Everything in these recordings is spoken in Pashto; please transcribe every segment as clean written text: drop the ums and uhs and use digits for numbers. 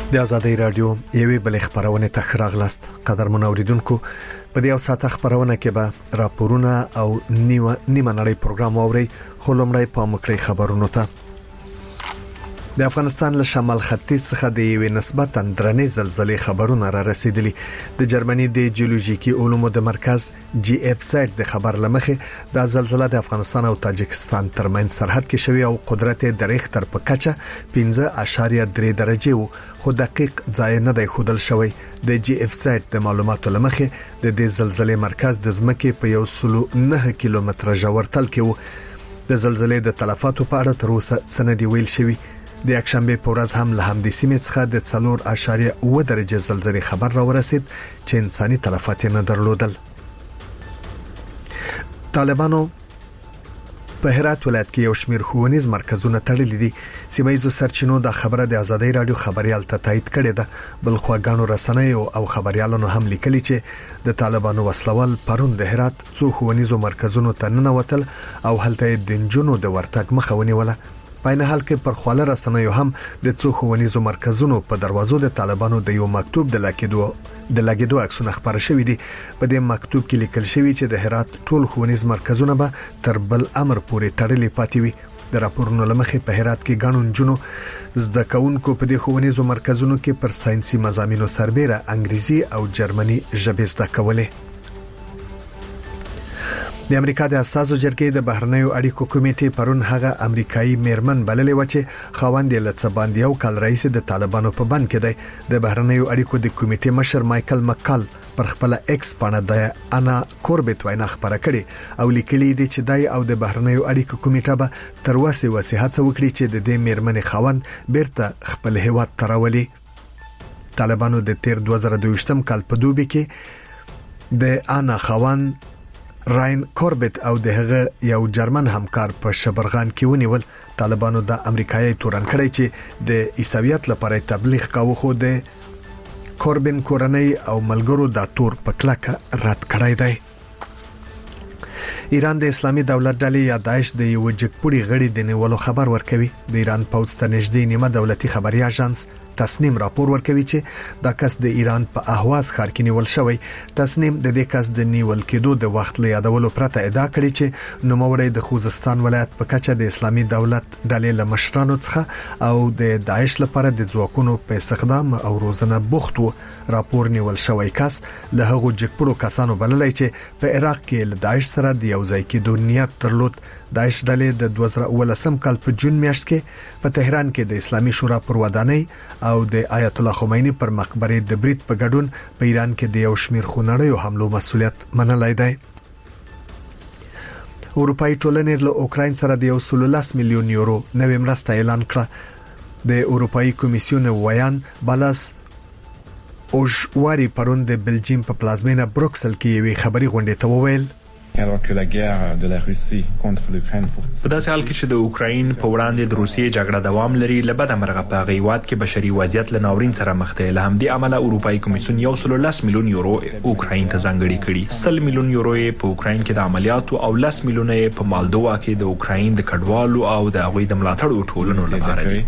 د آزادۍ رادیو یوې بل خبرونه تخراغلاست قدرمن اوریدونکو په دې اوساته خبرونه کې به راپورونه او نیمه نړۍ پروګرام اوري خو لومړی په مکرې خبرونو ته د افغانستان له شمال ختیځ څخه د یوې نسبتاً درنې زلزلې خبرونه را رسیدلي د جرمني د جیولوژیکي علومو د مرکز جی اف زد د خبر لمخه د زلزلې د افغانستان او تاجکستان ترمن سرحد کې شوی او قدرت د ریختر په کچه 15.3 درجه وو خو دقیق ځای نه دی خودل شوی د جی اف زد د معلوماتو لمخه د دې زلزلې مرکز د ځمکې په 109 کیلومتره ژورتل کې وو د زلزلې د تلفاتو په اړه تر اوسه سندي ویل شوی د یکشنبه په ورځ هم له همدې سیمې څخه د 4.9 درجه زلزلې خبر را ورسید چې انساني تلفات نه درلودل. طالبانو په هرات ولایت کې یو شمېر ښوونیز مرکزونه تړلي دي. سیمایي سرچینو د خبره د آزادۍ رادیو خبريال ته تایید کړې ده. بل خواګانو رسنیو او خبريالانو هم لیکلي چې د طالبانو وسلوال پرون د هرات څو ښوونیزو مرکزونو ته ننوتل او هلته د جنونو د ورتګ مخه ونیوله. په نه حال کې پر خواله رسنیو هم د څو ښوونیزو مرکزونو په دروازو د طالبانو د یو مکتوب د لګیدو عکسونه خبر شوې دي. په دې مکتوب کې لیکل شوی چې د هرات ټول ښوونیز مرکزونه به تر بل امر پورې تړلي پاتې وي. د راپورونو لمخې په هرات کې غانون جنو زده کوونکو په دې ښوونیزو مرکزونو کې پر ساينسي مضامینو سربېره انګریزي او جرمني ژبې زده کولې. د امریکا د استازو جرګې د بهرنیو اړیکو کمیټې پرون هغه امریکایي میرمن بللې و چې خاوند یې لڅ باندې یو کال رئیس د طالبانو په بند کې دی. د بهرنیو اړیکو د کمیټې مشر مایکل مکال پر خپل ایکس باندې د انا کوربت وینا خبره کړې او لیکلي دي چې دای او د بهرنیو اړیکو کمیټه به تر وسه وسیحت وکړي چې د دې میرمن خاوند بیرته خپل هیواد تراولي. طالبانو د 2022 کال په دوبي کې د انا خاوند راین کوربت او دغه یو جرمن همکار په شبرغان کې ونیول. طالبانو د امریکایي تورن کړی چې د عیسویت لپاره تبلیغ کاوه خو د کوربن کورنۍ او ملګرو د تور په کلکه رد کړی دی. ایران د اسلامي دولت ډلې یا داعش د یو جګپوړي غړي د نیولو خبر ورکوي. د ایران پوځ ته نږدې نیمه دولتي خبري اژانس تسنیم راپور ورکوي چې دا کس د ایران په اهواز ښار کې نیول شوی. تسنیم د دې کس د نیول کېدو د وخت له یادولو پرته ادعا کړې چې نوموړی د خوزستان ولایت په کچه د اسلامي دولت ډلې له مشرانو څخه او د داعش لپاره د ځواکونو په استخدام او روزنه بوخت و. راپور نیول شوی کس له هغو جګپوړو کسانو بللای چې په عراق کې له داعش سره د یو ځای کېدو نیت درلود. داعش ډلې د 2018 کال په جون میاشت کې په تهران کې د اسلامي شورا پر ودانۍ او د آیت الله خمینی پر مقبره د برید په ګډون په ایران کې د یو شمیر خونړیو حملو مسولیت منلای دی. اروپאי ټولنې له اوکراین سره د 110 میلیون یورو نوې مرسته اعلان کړه. د اروپאי کمیسیون ویان بالاس اوژواري پرون د بلجیم په پلازمینه بروکسل کې یوې خبري غونډې ته وویل په داسې حال کې چې د اوکراین په وړاندې د روسیې جګړه دوام لري لبد مرغه په غیوات کې بشري وضعیت له ناورین سره مخ دی. له همدې امله اروپאי کمیسیون 110 میلیون یورو اوکراین ته ځانګړي کړي. 100 میلیون یورو په اوکراین کې د عملیاتو او 10 میلیون په مالدووا کې د اوکراین د کډوالو او د هغوی د ملاتړ ټولنو لپاره دي.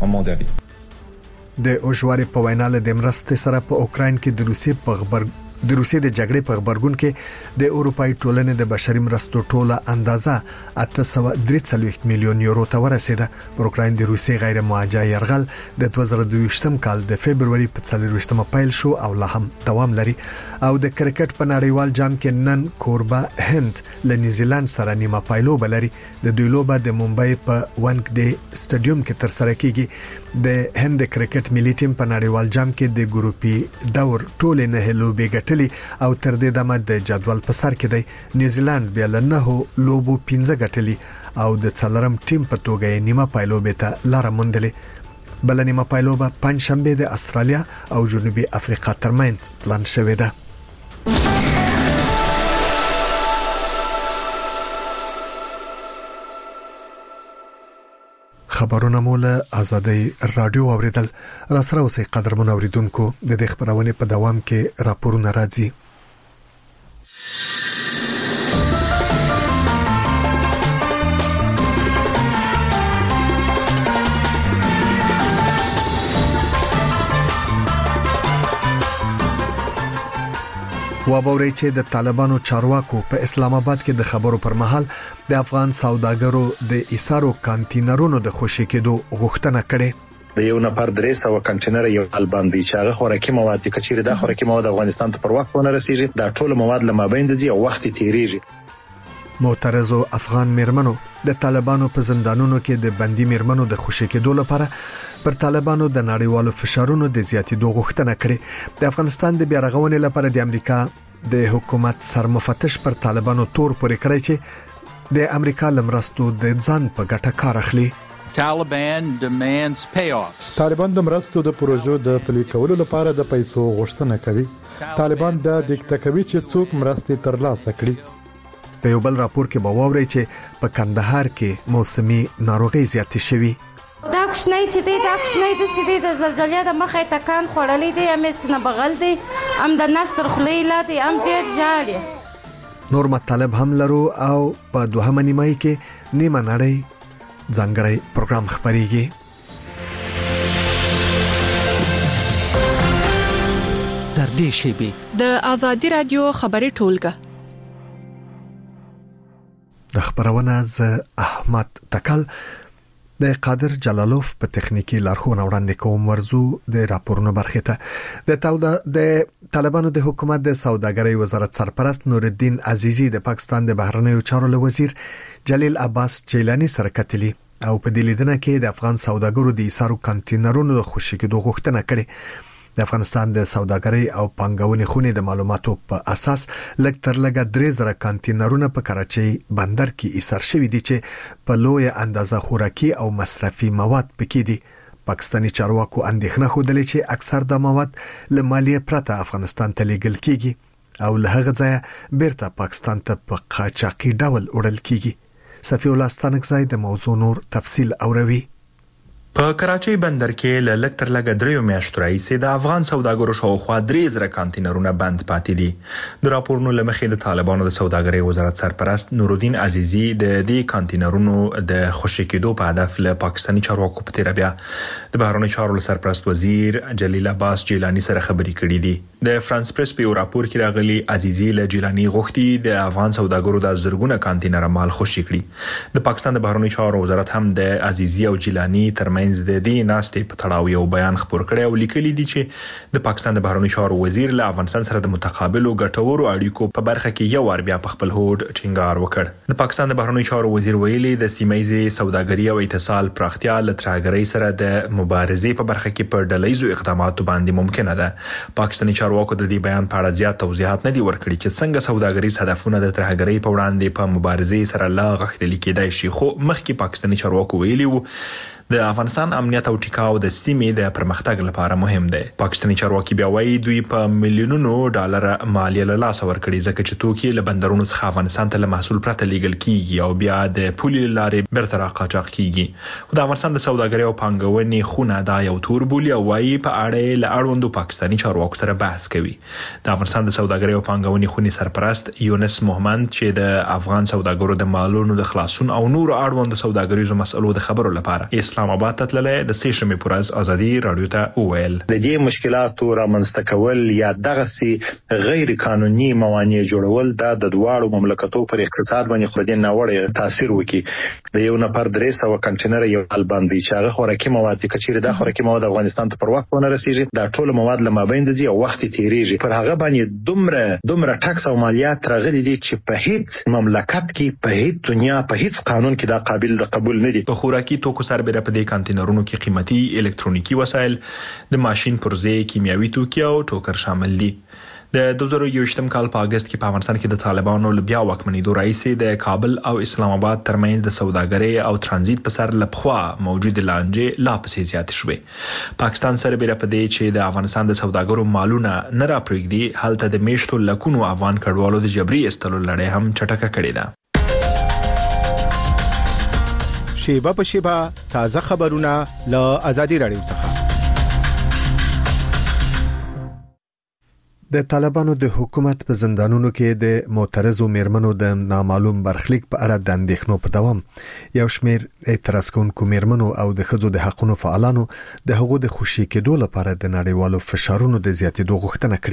د اوژواري په وینا له د مرستې سره په اوکراین کې د روسیې د جګړې په خبرګون کې د اروپאי ټولنې د بشري مرستو ټوله اندازه 843 میلیون یورو ته ورسیده. پر اوکراین د روسیې غیر مواجه يرغل د 2022 کال د فبرवरी په 24مه پیل شو او لا هم دوام لري. او د کرکټ په نړیوال جام کې نن کوربا هند له نیوزیلند سره نیمه پایلو بلري. د دوی لوبه د ممبئی په وانکډې سټیډیوم کې تر سره کیږي. د هند کرکټ ملي ټیم په نړیوال جام کې د ګروپي دور ټولې نه لوبې ګټلې او تر دې دمه د جدول په سر کې دی. نیوزیلند بیا له 9 لوبو 15 ګټلې او د څلورم ټیم په توګه نیمه پایلوبه ته لار موندلې. بل نیمه پایلوبه پنځشنبه د استرالیا او جنوبي افریقا ترمنځ پلان شوې ده. خبرونه مولا آزادۍ رادیو اوریدل. را سره اوسې قدرمن اوریدونکو د دې خبرونه په دوام کې راپورونه راځي. وابوري چې د طالبانو چارواکو په اسلام آباد کې د خبرو پر مهال د افغان سوداګرو د ایسارو کانټینرونو د خوشی کېدو غوښتنه کړې. د یو نفر 300 کانټینر یو الباندي چې هغه خوراکي مواد د کچېره د خوراکي مواد افغانستان ته پر وخت ونه رسیږي. دا ټول مواد لمابین دي او وخت تیریږي. معترضو افغان میرمنو د طالبانو په زندانونو کې د بندي میرمنو د خوشی کېدو لپاره پر طالبانو د نړیوالو فشارونو د زیاتېدو غوښتنه کړې. د افغانستان د بیارغونې لپاره د امریکا د حکومت سرمفتش پر طالبانو تور پورې کړی چې د امریکا لمرستو د ځان په ګټه کار اخلي. طالبان د مرستو د پروژو د پلي کولو لپاره د پیسو غوښتنه کوي. طالبان د دیکته کوي چې څوک مرستې ترلاسه کړي. په یو بل راپور کې به واورئ چې په کندهار کې موسمي ناروغي زیاتې شوې. دا کوشنۍ چې دی دا کوشنۍ د سیدې د زلزلې د مخې تکان خورلې دی هم سن بغل دی هم د نستر خلې لا دی هم ډېر جاړي. نور مطالب هم لرو او په دوهمه نیمایي کې نیمه نړۍ ځانګړی پروګرام خبريږي. تر دې شی د آزادي رادیو خبري ټولګه د خبرونه ز احمد تکل د قادر جلالوف په تخنیکی لارښوونه وړاندې کوم. ورزو د راپورونو برخه ته د طالبانو د حکومت د سوداګرۍ وزارت سرپرست نور الدین عزیزی د پاکستان د بهرنیو چارو وزیر جلیل عباس جیلانی سره کتلی او په دې لیدنه کې د افغان سوداګرو د ایسارو کانټینرونو د خوشی کېدو غوښتنه کړې. د افغانستان د سوداګرۍ او پانګونې خونې د معلوماتو په اساس لږ تر لږه 3000 کانټینرونه په کراچۍ بندر کې ایسار شوي دي چې په لوی اندازه خوراکي او مصرفي مواد پکې دي. پاکستاني چارواکو اندېښنه خوده چې اکثر د مواد له مالیې پرته افغانستان ته لیږل کیږي او له هغه ځایه بیرته پاکستان ته په قاچاقي ډول وړل کیږي. صفی الله ستانکزی د موضوع نور تفصیل اوروي. په کراچۍ بندر کې له لږ تر لږه 3 میاشتو راهیسې د افغان سوداګرو شاوخوا 3000 کانټینرونه بند پاتې دي. د راپورونو لمخې د طالبانو د سوداګرۍ وزارت سرپرست نور الدین عزیزی د دې کانټینرونو د خوشی کېدو په هدف له پاکستاني چارواکو په تیر بیا د بهرنیو چارو سرپرست وزیر جلیل عباس جیلانی سره خبرې کړې دي. د فرانس پریس په راپور کې راغلي عزیزی له جیلانی غوښتي د افغان سوداګرو د زرګونه کانټینر مال خوشی کړي. د پاکستان د بهرنیو چارو وزارت هم د عزیزی او جیلانی ترمنځ د دې ناستې په تړاو یو بیان خبر کړی او لیکلي دي چې د پاکستان د بهرنیو چارو وزیر له افغانستان سره د متقابل ګټورو اړیکو په برخه کې یو ور بیا په خپل هوډ ټینګار وکړ. د پاکستان د بهرنیو چارو وزیر ویلي د سیمایي سوداګري او اتصال پراختیا له ترهګرۍ سره د مبارزې په برخه کې پر ډلهیزو اقداماتو باندې ممکنه ده. پاکستاني چارواکو د دې بیان په اړه زیات توضیحات نه دي ورکړي چې څنګه سوداګریز هدفونه د ترهګرۍ په وړاندې په مبارزې سره لا غښتلي کېدای شي. خو مخکې پاکستاني چارواکو ویلي وو د افغانستان امنیت او ټیکاو د سیمې د پرمختګ لپاره مهم دی. پاکستاني چارواکي بیا وایي دوی په میلیونونو ډالر مالیه له لاسه ورکړي ځکه چې توکي له بندرونو څخه افغانستان ته له محصول پرته لیږل کیږي او بیا د پولي لارې بیرته راقاچاق کیږي. خو د افغانستان د سوداګرۍ او پانګونې خونه دا یو تور بولي او وایي په اړه له اړوندو پاکستاني چارواکو سره بحث کوي. د افغانستان د سوداګرۍ او پانګونې خونې سرپرست یونس محمد چې د افغان سوداګرو د مالونو د خلاصون او نور اړوندو سوداګریزو مسئلو د خبرو لپاره اسلام آباد ته تللی د سیشمې پورز ازادي رادیو ته وویل د دې مشکلاتو رامنځته کول یا دغه سي غیر قانوني موانع جوړول د دواړو مملکتو پر اقتصاد باندې خو د ناوړه تاثیر وکي. د یو نفر 300 کانټینر یو الباندي چې هغه خوراکي مواد کچېره د خوراکي مواد افغانستان ته پر وخت ونه رسیږي. دا ټول مواد لمابین دي او وخت تیریږي. پر هغه باندې دومره ټاکس او مالیات راغلي دي چې په هیڅ مملکت کې په هیڅ دنیا په هیڅ قانون کې دا قابل د قبول نه دي. په خوراکي توکو سربېره په دې کانټینرونو کې قیمتي الکترونیکی وسایل، د ماشين پرزې، کیمیاوي توکي او ټوکر شامل دي. د 2021م کال په اگست کې په افغانستان کې د طالبانو لبیا واکمنېدو راځي د کابل او اسلام آباد ترمنځ د سوداګرۍ او ترانزیت په سر لپخوا موجود لانجې لا پسې زیات شوې. پاکستان سره بیره په دې چې د افغانستان د سوداګرو مالونه نه راپرېږدي، هلته د میشتو لکونو افغان کډوالو د جبري استلو لړۍ هم چټکه کړې ده. شیبه په شیبه تازه خبرونه له آزادي رادیو څخه. د طالبانو د حکومت په زندانونو کې د معترضو میرمنو د نامعلوم برخلیک په اړه د اندېښنو په دوام یو شمېر اعتراض کوونکو میرمنو او د ښځو د حقوقو فعالانو د هغو د خوشي کېدو لپاره د نړیوالو فشارونو د زیاتېدو غوښتنه کړې.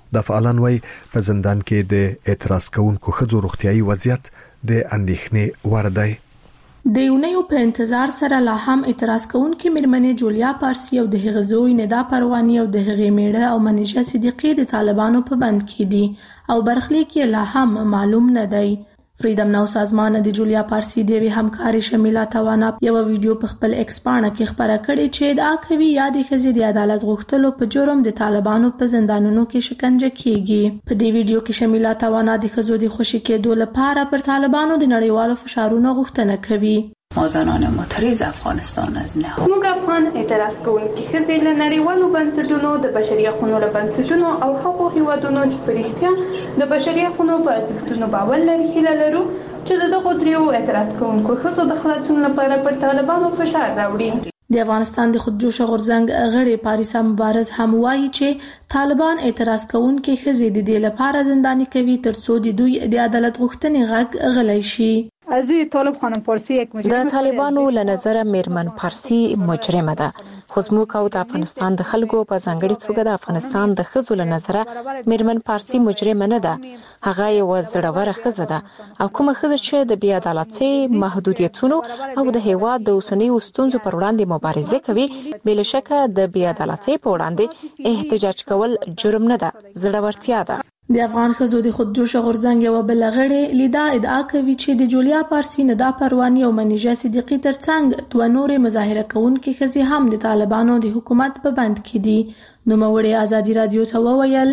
د فعالان وای په زندان کې د اعتراض کوونکو ښځو روغتيایي وضعیت د اندېښنې وړ دی. د یونیو په انتظار سره لا هم اعتراض کوونکې مېرمنې جولیا پارسی او د هغې زوی ندا پروانی او د هغې میړه او منیژه صدیقی د طالبانو په بند کې دي او برخلیک یې لا هم معلوم نه دی. فریدم ناو سازمان د جولیا پارسی د وی همکاري شمیله توانا یو ویډیو په خپل ایکس پاڼه کې خبره کړې چې ادعا کوي یادې ښځې د عدالت غوښتلو په جرم د طالبانو په زندانونو کې شکنجه کیږي. په دې ویډیو کې شمیله توانا د ښځو د خوشي کېدو لپاره پر طالبانو د نړیوالو فشارونو غوښتنه کوي. ما زنان معترض افغانستان از نهاد موږ افغان اعتراض کوونکي ښځې له نړیوالو بنسټونو د بشري حقوقو له بنسټونو او هغو هیوادونو چې په رښتیا د بشري حقوقو په ارزښتونو باور لري هیله لرو چې دغه دریو اعتراض کوونکو ښځو د خلاصون لپاره پر طالبانو فشار راوړي. د افغانستان د خودجوش غورځنګ غړي پاریسا مبارز هم وایي چې طالبان اعتراض کوونکي ښځې د دې لپاره زنداني کوي ترڅو د دوی د عدالت غوښتنې غږ غلی شي. از طالب خانم پارسی یک مجرم د طالبانو له نظر میرمن پارسی مجرمه ده خو زموږ او د افغانستان د خلکو په ځانګړي توګه د افغانستان د ښځو له نظر میرمن پارسی مجرمه نه ده. هغه یو زړوره ښځه ده او کومه ښځه چې د بې عدالتۍ محدودیتونو او د هیواد د اوسنیو ستونزو پر وړاندې مبارزه کوي بې شکه د بې عدالتۍ په وړاندې احتجاج کول جرم نه ده، زړورتیا ده. د افغان ښځو د خودجوش غورځنګ یو بل غړي لیدا ادعا کوي چې د جولیا پارسی ندا پروانی او منیژه صدیقی ترڅنګ دوه نورې مظاهره کوونکې ښځې هم د طالبانو د حکومت په بند کې دي. نوموړي ازادي رادیو ته وویل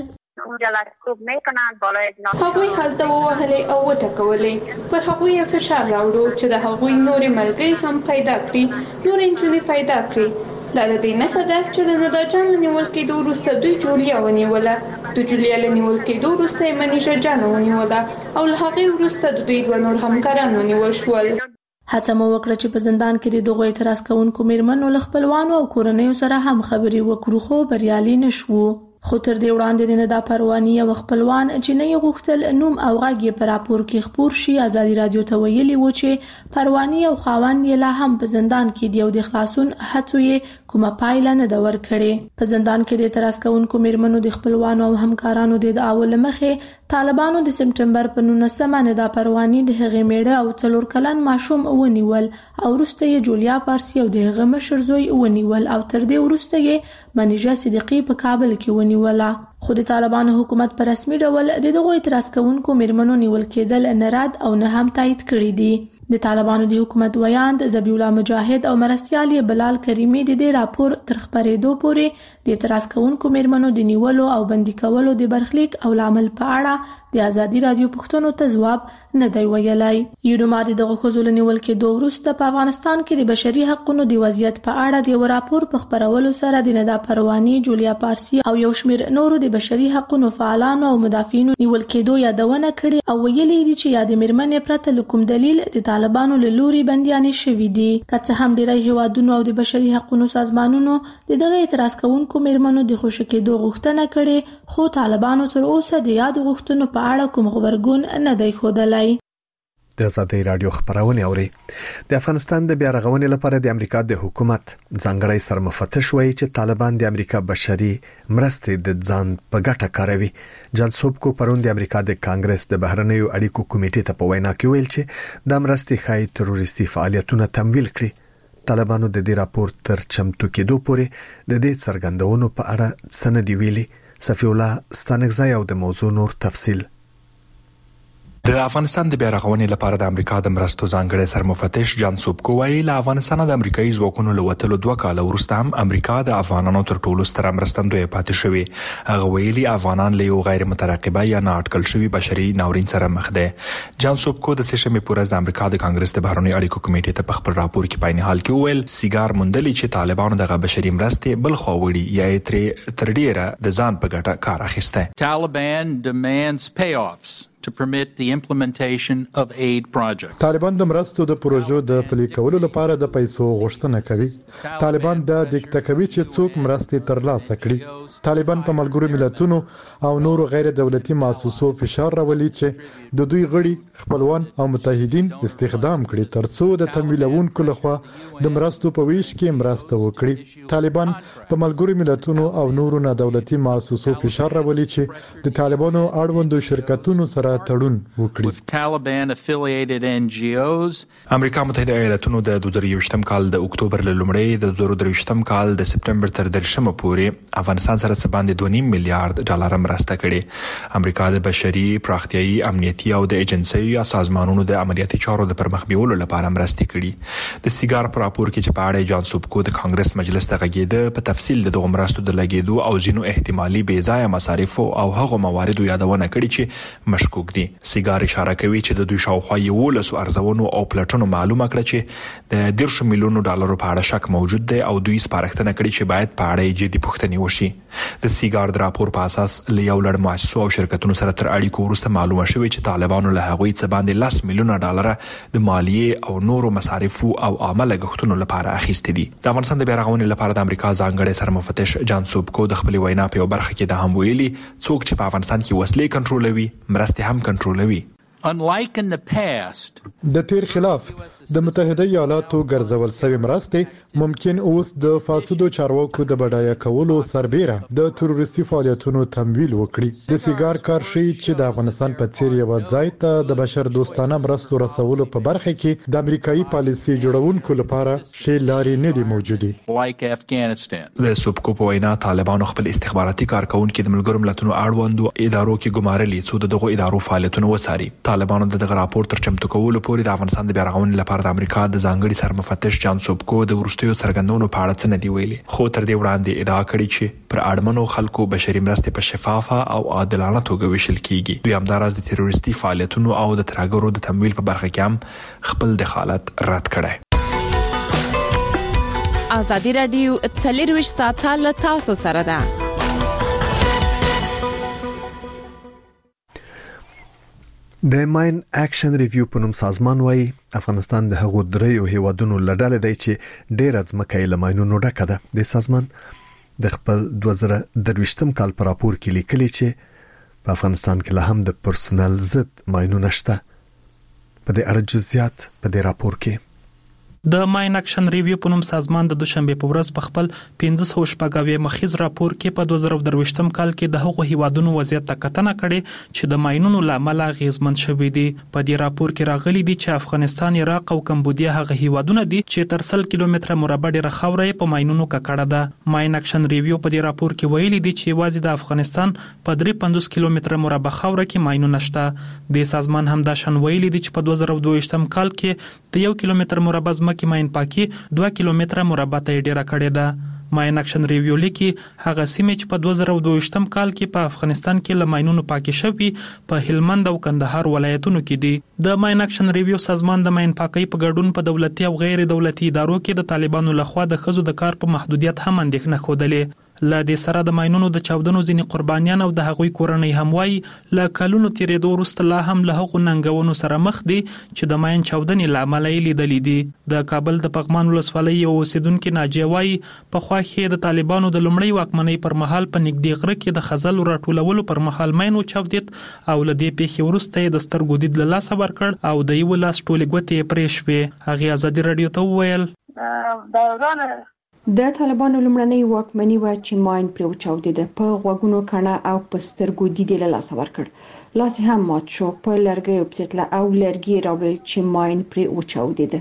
هغوی هلته ووهلې او وټکولې، پر هغوی فشار راوړو چې د هغوی نورې ملګري هم پیدا کړي، نورې نجونې پیدا کړي. دا د دې نښه ده چې د ندا جان له نیول کېدو وروسته دوی جولیا ونیوله، د جولیا له نیول کېدو وروسته یې منیژه جان ونیوله او له هغې وروسته د دوی دوه نور همکاران ونیول شول. هڅه مو وکړه چې په زندان کې د دغو اعتراض کوونکو میرمنو له خپلوانو او کورنیو سره هم خبرې وکړو خو بریالي نشو. خو تر دې وړاندې د ندا پروانی او خپلوان چې نه یې غوښتل نوم او غږ یې په راپور کې خپور شي ازادي رادیو ته ویلي و چې پروانی او خاوند یې لا هم په زندان کې دی او د خلاصون هڅو یې کومه پایله نه ده ورکړې. په زندان کې د اعتراض کوونکو میرمنو د خپلوانو او همکارانو د ادعاو له مخې طالبانو د سپټمبر په 19 ندا پروانی د هغې میړه او 4 کلن ماشوم ونیول او وروسته یې جولیا پارسی او د هغه مشر زوی ونیول او تر دې وروسته یې منیژه صدیقی په کابل کې ونیوله. خو د طالبانو حکومت په رسمي ډول د دغو اعتراض کوونکو میرمنو نیول کېدل نه رد او نه هم تایید کړي دي. د طالبانو د حکومت ویاند ذبیح الله مجاهد او مرستیال بلال کریمی د دې راپور تر خبرېدو پورې د اعتراض کوونکو میرمنو د نیولو او بندي کولو د برخلیک او لامل په اړه د ازادي رادیو پوښتنو ته ځواب نه دی ویلی. یونما د دغه ښځو له نیول کېدو وروسته په افغانستان کې د بشري حقوقو د وضعیت په اړه د یو راپور په خپرولو سره د ندا پروانی، جولیا پارسی او یو شمېر نورو د بشري حقوقو فعالانو او مدافعینو نیول کېدو یادونه کړې او ویلي دي چې یادې میرمنې پرته له کوم دلیل د طالبانو له لوري بندیانې شوي دي. که څه هم ډیری هیوادونو او د بشري حقوقو سازمانونو د دغه اعتراض کوونکو میرمنو د خوشي کېدو غوښتنه کړې خو طالبانو تر اوسه د یادو غوښتنو په اړه کوم خبرګون نه دی ښودلی. د ازادي رادیو خبرونه اوري. د افغانستان د بیا رغونې لپاره د امریکا د حکومت ځانګړی سرمفتش وایي چې طالبان د امریکا بشري مرستې د ځان په ګټه کاروي. جان سوبکو پرون د امریکا د کانګرس د بهرنیو اړیکو کمیټې ته په وینا کې ویل چې د مرستې خای تروریستي فعالیتونه تمویل کړي. طالبانو د دې راپور تر چمتو کېدو پورې د دې څرګندونو په اړه سند ویلي. صفی الله ستانکزای او د موضوع نور تفصیل. د افغانستان د بیا رغونې لپاره د امریکا د مرستو ځانګړي سرمفتش جان سوبکو وایي له افغانستان د امریکایي ځواکونو له وتلو 2 کال وروسته هم امریکا د افغانانو تر ټولو ستر مرستندوی پاتې شوی. هغه ویلي افغانان له یو غیر مترقبه یا نااټکل شوی بشري ناورین سره مخ دي. جان سوبکو د سشنبه پورز د امریکا د کانګرس د بهرنیو اړیکو کمیټې ته په خپل راپور کې په حال کې ویل سیګار مندلې چې طالبانو دغه بشري مرستې بل خو وړي یا تر ډیره د ځان په ګټه کار اخیسته. Taliban demands payoffs to permit the implementation of aid projects. طالبان د مرستو د پروژو د پلي کولو لپاره د پیسو غوښتنه کوي. طالبان د دیکته کوي چې څوک مرستې ترلاسه کړي. طالبان په ملګرو ملتونو او نورو غیر دولتي مؤسسو فشار راولي چې د دوی غړي خپلوان او متحدین استخدام کړي ترڅو د تمویلونکو لخوا د مرستو په ویش کې مرسته وکړي. طالبان په ملګرو ملتونو او نورو نه دولتي مؤسسو فشار راولي چې د طالبانو اړوندو شرکتونو سره تړون وکړي. Taliban affiliated NGOs. امریکا متحده ایالاتونو د 2021م کال د اکتوبر لومړی د 2023م کال د سپټمبر تر 10مه پورې افغانستان سره څه باندې 2.5 میلیارډ ډالر مرسته کړې. امریکا د بشري، پراختیايي، امنیتي او د ایجنسۍ یا سازمانونو د عملیاتي چارو د پرمخ بیولو لپاره مرستې کړې. د سیګار پر راپور کې چې په اړه جان سوبکو د کانګرس مجلس ته غږیده په تفصیل د دغه مرستو د لګیدو او ځینو احتمالي بې ځایه مصارف او هغه مواردو یادونه کړې چې مشکوک دي. سیګار اشاره کوي چې د دوی شاوخوا 11 ارزونو او پلټونو معلومه کړه چې د 10 میلیونو ډالرو په اړه شک موجود دی او دوی سپارښتنه کړې چې باید په اړه جدي پوښتنې وشي. د سیګار د راپور په اساس له یو لړ مؤسسو او شرکتونو سره تر اړیکو وروسته معلومه شوې چې طالبانو له هغوی څخه باندې 10 میلیونه ډالر د مالیې او نورو مصارفو او عامه لګښتونو لپاره اخیستي دي. د افغانستان د بیارغونې لپاره د امریکا ځانګړي سرمفتش جان سوبکو د خپل وینا په برخه کې د هم ویلي څوک چې په افغانستان کې وسلې کنټرولوي مرستې هم کنټرولوي. Unlike in the past, د تیر خلاف د متحده ایالاتو ګرځول سوي مرستې ممکن اوس د فاسدو چارواکو د بډایه کولو سربېره د تروریستي فعالیتونو تمویل وکړي. د سیګار کار شي چې د افغانستان په څیر یو ځای ته د بشر دوستانه مرستو رسولو په برخه کې د امریکایي پالیسي جوړونکو لپاره شی لارې نه دي موجودې. like Afghanistan. د سوبکو په وینا طالبانو خپل استخباراتي کارکونکو د ملګرو ملتونو اړوندو ادارو کې ګمارلي څو دغه ادارو فعالیتونه وڅاري. طالبانو دغه راپور تر چمتو کولو پورې د افغانستان د بیارغونې لپاره د امریکا د ځانګړي سرمفتش جان سوبکو د ورستیو څرګندونو په اړه څه نه دی ویلي. خو تر دې وړاندې ادعا کړې چې پر اړمنو خلکو بشري مرستې په شفافه او عادلانه توګه ویشل کیږي. دوی همداراز د تروریستي فعالیتونو او د ترهګرو د تمویل په برخه کې هم خپل دخالت رد کړی. ازادي رادیو 24 ساعته له تاسو سره ده. د ماین اکشن ریویو په نوم سازمان وايي افغانستان د هغو دریو هیوادونو لړل دی چې ډېر ځمکه یې له ماینونو ډکه ده. د سازمان د خپل 2023م کال په راپور کې لیکلي چې په افغانستان کې له هم د پرسونل ضد ماینونه شته. په دې اړه جزئیات په دې راپور کې د ماین اکشن ریویو په نوم سازمان د دوشنبه په ورځ په خپل 1500 مخیز راپور کې په 2023م کال کې د هغو هیوادونو وضعیت ته کتنه کړې چې د ماینونو لامل غیزمن شوي دي. په دې راپور کې راغلي دي چې افغانستان، عراق او کمبودیا هغه هیوادونه دي چې تر 100 کیلومتره مربع ډېره خاوره په ماینونو ککړه ده. ماین اکشن ریویو په دې راپور کې ویلي دي چې یوازې د افغانستان په 350 کیلومتره مربع خاوره کې ماینونه شته. د سازمان هم دا شان ویلي دي چې په 2022م کال کې د 1 کیلومتر مربع کې ماین پاکي 2 کیلومتره مربع ته ډیره کړې ده. ماین اکشن ریویو لیکي هغه سیمې چې په 2022م کال کې په افغانستان کې له ماینونو پاکي شوي په هلمند او کندهار ولایتونو کې دي. د ماین اکشن ریویو سازمان د ماین پاکي په ګډون په دولتي او غیر دولتي ادارو کې د طالبانو لخوا د ښځو د کار په محدودیت هم اندېښنه خوده. له دې سره د ماینونو د چاودنو ځینې قربانیان او د هغوی کورنۍ هم وایي له کلونو تیرېدو وروسته لا هم له هغو ننګونو سره مخ دي چې د ماین چاودنې له امله یې لیدلي دي. د کابل د پغمان ولسوالۍ یو اوسیدونکي ناجیه وایي پخوا د طالبانو د لومړۍ واکمنۍ پر مهال په نږدې غره کې د خزلو راټولولو پر مهال ماین وچاودېد او له دې پیښې وروسته یې د سترګو دید له لاسه ورکړ او د یو لاس ټولې ګوتې یې پرې شوې. هغې ازادي راډیو ته وویل د طالبانو لومړنۍ واکمني و چې ماین پرې وچاودېده، په غوږونو کڼه او په سترګو دید له لاسه ورکړ. لاس هم مات شو، په لرګیو پسېتله او لرګي راوړل چې ماین پرې وچاودېده.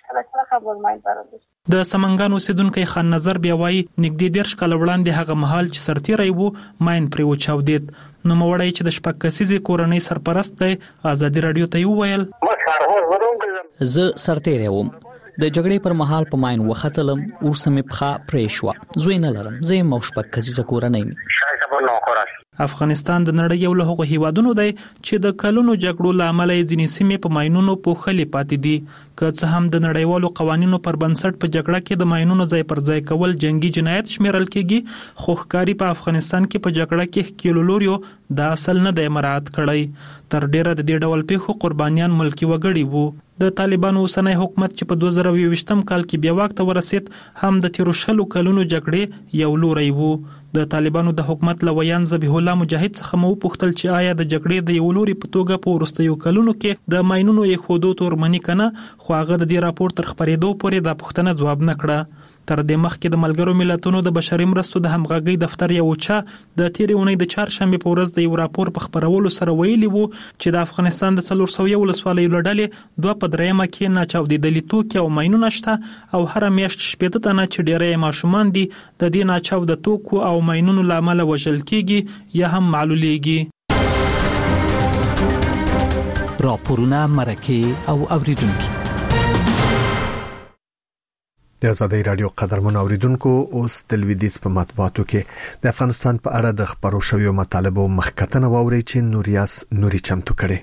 د سمنګان اوسیدونکي خان نظر بیا وایي نږدې 10 کال وړاندې هغه مهال چې سرتیری وو ماین پرې وچاودېد. نو موړی چې د شپږ کسیزې کورنۍ سرپرست دی ازادي راډیو ته وویل زه سرتیری وم، د جګړې پر مهال په ماین وختلم، ورسمه پخا پرې شو. زوی نه لرم، زه یم او شپږ کسیزه کورنۍ. افغانستان د نړۍ یو له هغو هیوادونو دی چې د کلونو جګړو له امله ځینې سیمې په ماینونو پوښلې پاتې دي. که څه هم د نړیوالو قوانینو پر بنسټ په جګړه کې د ماینونو ځای پر ځای کول جنگي جنایت شمیرل کیږي، خو ښکاري په افغانستان کې په جګړه کې کیلولوریو د اصل نه دی مراعات کړی. تر ډیره د دې ډول پیښو قربانیان ملکی وګړي وو. د طالبانو اوسنی حکومت چې په 2020م کال کې بیا واک ته ورسید هم د تیرو 20 کلونو جګړې یو لوری وو. د طالبانو د حکومت لویان ذبیح الله مجاهد څخه مو پوښتل چې آیا د جګړې د یو لوري په توګه په وروستیو کلونو کې د ماینونو یې خودو تورمنی کنه، خو هغه د دې راپور تر خبرېدو پورې دا پوښتنه ځواب نه کړه. تر دې مخکې د ملګرو ملتونو د بشري مرستو د همغږۍ دفتر یو چا د تیرې اونۍ د چهارشنبې په ورځ د یو راپور په خبرولو سره ویلي وو چې د افغانستان د 400 ولسوالیو له ډلې 2/3 کې ناچاودېدلي توکي او ماینونه شته او هر میاشت 80 تنه چې ډېری ماشومان دي د دې ناچاود توکو او ماینونو له امله وژل کیږي یا هم معلولیږي. راپورونه مرکه او اوریدونکو د آزادۍ رادیو قدرمن اوریدونکو اوس د لویدیس په مطبوعاتو کې د افغانستان په اړه د خبرو شویو مطالبه مخکتنه ووري چې نوریاس نوري چمتو کړي.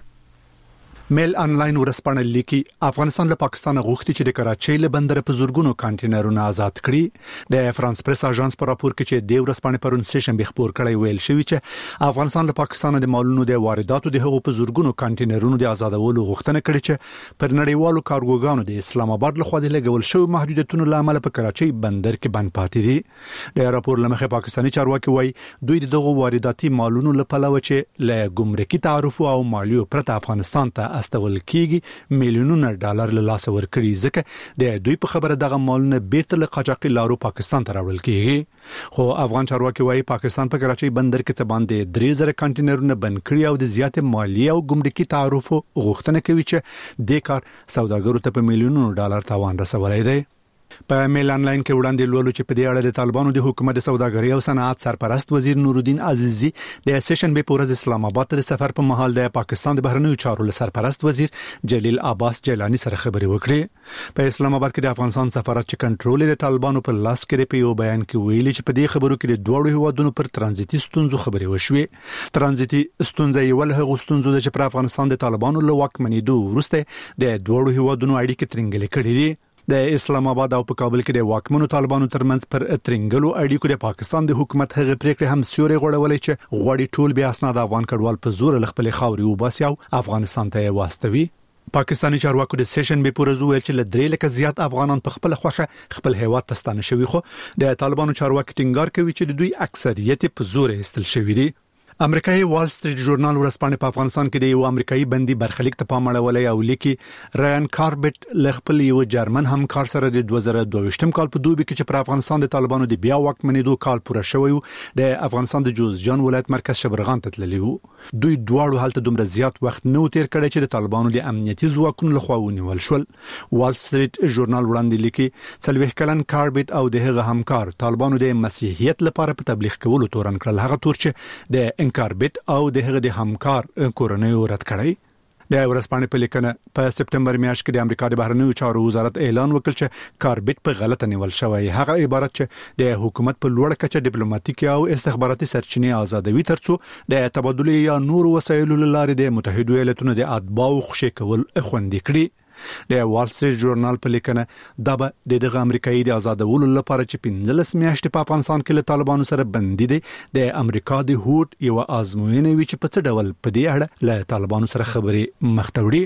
میل انلاین ورسپانه لیکي افغانستان له پاکستان غوښتي چې د کراچۍ له بندر په زورګونو کانټینرونه آزاد کړي. د فرانس پریس اژانس په راپور کې چې د ورسپانه پرون سیشن به خبر کړی ویل شوی چې افغانستان له پاکستان د مالونو د وارداتو د هغو په زورګونو کانټینرونو د آزادولو غوښتنه کړې چې پر نړیوالو کارګوګانو د اسلام آباد لخوا د لګول شوی محدودیتونو لامل په کراچۍ بندر کې بند پاتې دي. د راپور لمخه پاکستاني چارواکي وایي دوی دغه وارداتي مالونو لپاره چې له ګمرکي تعرفو او مالیو پرته افغانستان ته استول کیږي میلیونونه ډالر له لاس ورکړي، ځکه د دوی په خبره دغه مالونه بیرته له قاچاقي لارو پاکستان ته راوړل کیږي. خو افغان چارواکي وايي پاکستان په کراچۍ بندر کې څه باندې 3000 کانټینرونه بند کړي او د زیاتې مالیه او ګمرکي تعرفو غوښتنه کوي چې د کار سوداګرو ته په میلیونونو ډالر تاوان رسولای دی. په میل انلاین کې وړاندې لولو چې په دې اړه د طالبانو د حکومت د سوداګرۍ او صنعت سرپرست وزیر نورالدین عزیزی د سیشن به پورز اسلام آباد ته د سفر په مهال د پاکستان د بهرنیو چارو سرپرست وزیر جلیل عباس جیلانی سره خبرې وکړې. په اسلام آباد کې د افغانستان سفارت چې کنټرول د طالبانو په لاس کې په یو بیان کې ویلي چې په دې خبرو کې د دوه هیوادونو پر ترانزیتي ستونزو خبرې وشوې. ترانزیتي ستونزې یو له هغو ستونزو چې پر افغانستان د طالبانو له واکمنېدو وروسته د دوه هیوادونو اړیکې ترنګلې کړې دي. د اسلام آباد او په کابل کې د واکمنو طالبانو ترمنځ پر ترنګلو اړیکو د پاکستان د حکومت هغه پریکړه هم سیوري غوړولې چې غوړي ټول بیا اسناد افغان کډوال په زور لخپل خاوري وباسي او افغانستان ته واستوي. پاکستانی چارواکو د سیشن به پورز ویل چې ل 3 لک زیات افغانان په خپل خوخه خپل هیواد ته ستانه شوي، خو د طالبانو چارواکي ټینګار کوي چې د دوی اکثریت په زور استل شوی دي. امریکایي وال سټریټ ژورنال ورسپانه په افغانستان کې د یو امریکایي بندي برخلیک ته پام اړولې او لیکي رایان کاربټ لخپل یو جرمن همکار سره د 2022م کال په دوبي کې چې پر افغانستان د طالبانو د بیا واکمنېدو کال پوره شوی د افغانستان د جوزجان ولایت مرکز شبرغان ته تللی وو. دوی دواړو حالت دومره زیات وخت نو تیر کړی چې د طالبانو د امنیتي ځواکونو لخوا ونیول شول. وال سټریټ ژورنال وړاندې لیکي 40 کلن کاربټ او د هغه همکار طالبانو د مسیحیت لپاره په تبلیغ کولو تورن کړل، هغه تور چې د کاربټ او د هغه د همکار کورنۍ رد کړی. د ورسپانې په لیکنه په سپټمبر میاشت کې د امریکا د بهرنیو چارو وزارت اعلان وکړ چې کاربټ په غلطه نیول شوی. هغه عبارت چې د حکومت په لوړ کچه ډیپلوماټیک او استخباراتي سرچینې آزادوي ترڅو د تبادله یا نور وسایلو لارې د متحده ایالاتونو د اتباعو خوشی کول خوندي کړي. د وال سټریټ ژورنال په لیکنه دا به دغه امریکایي د آزادولو لپاره چې 15 میاشتې په افغانستان کې له طالبانو سره بندي دي د امریکا د هوټ یو آزموینه وی چې په څه ډول په دې اړه له طالبانو سره خبرې مختوړي.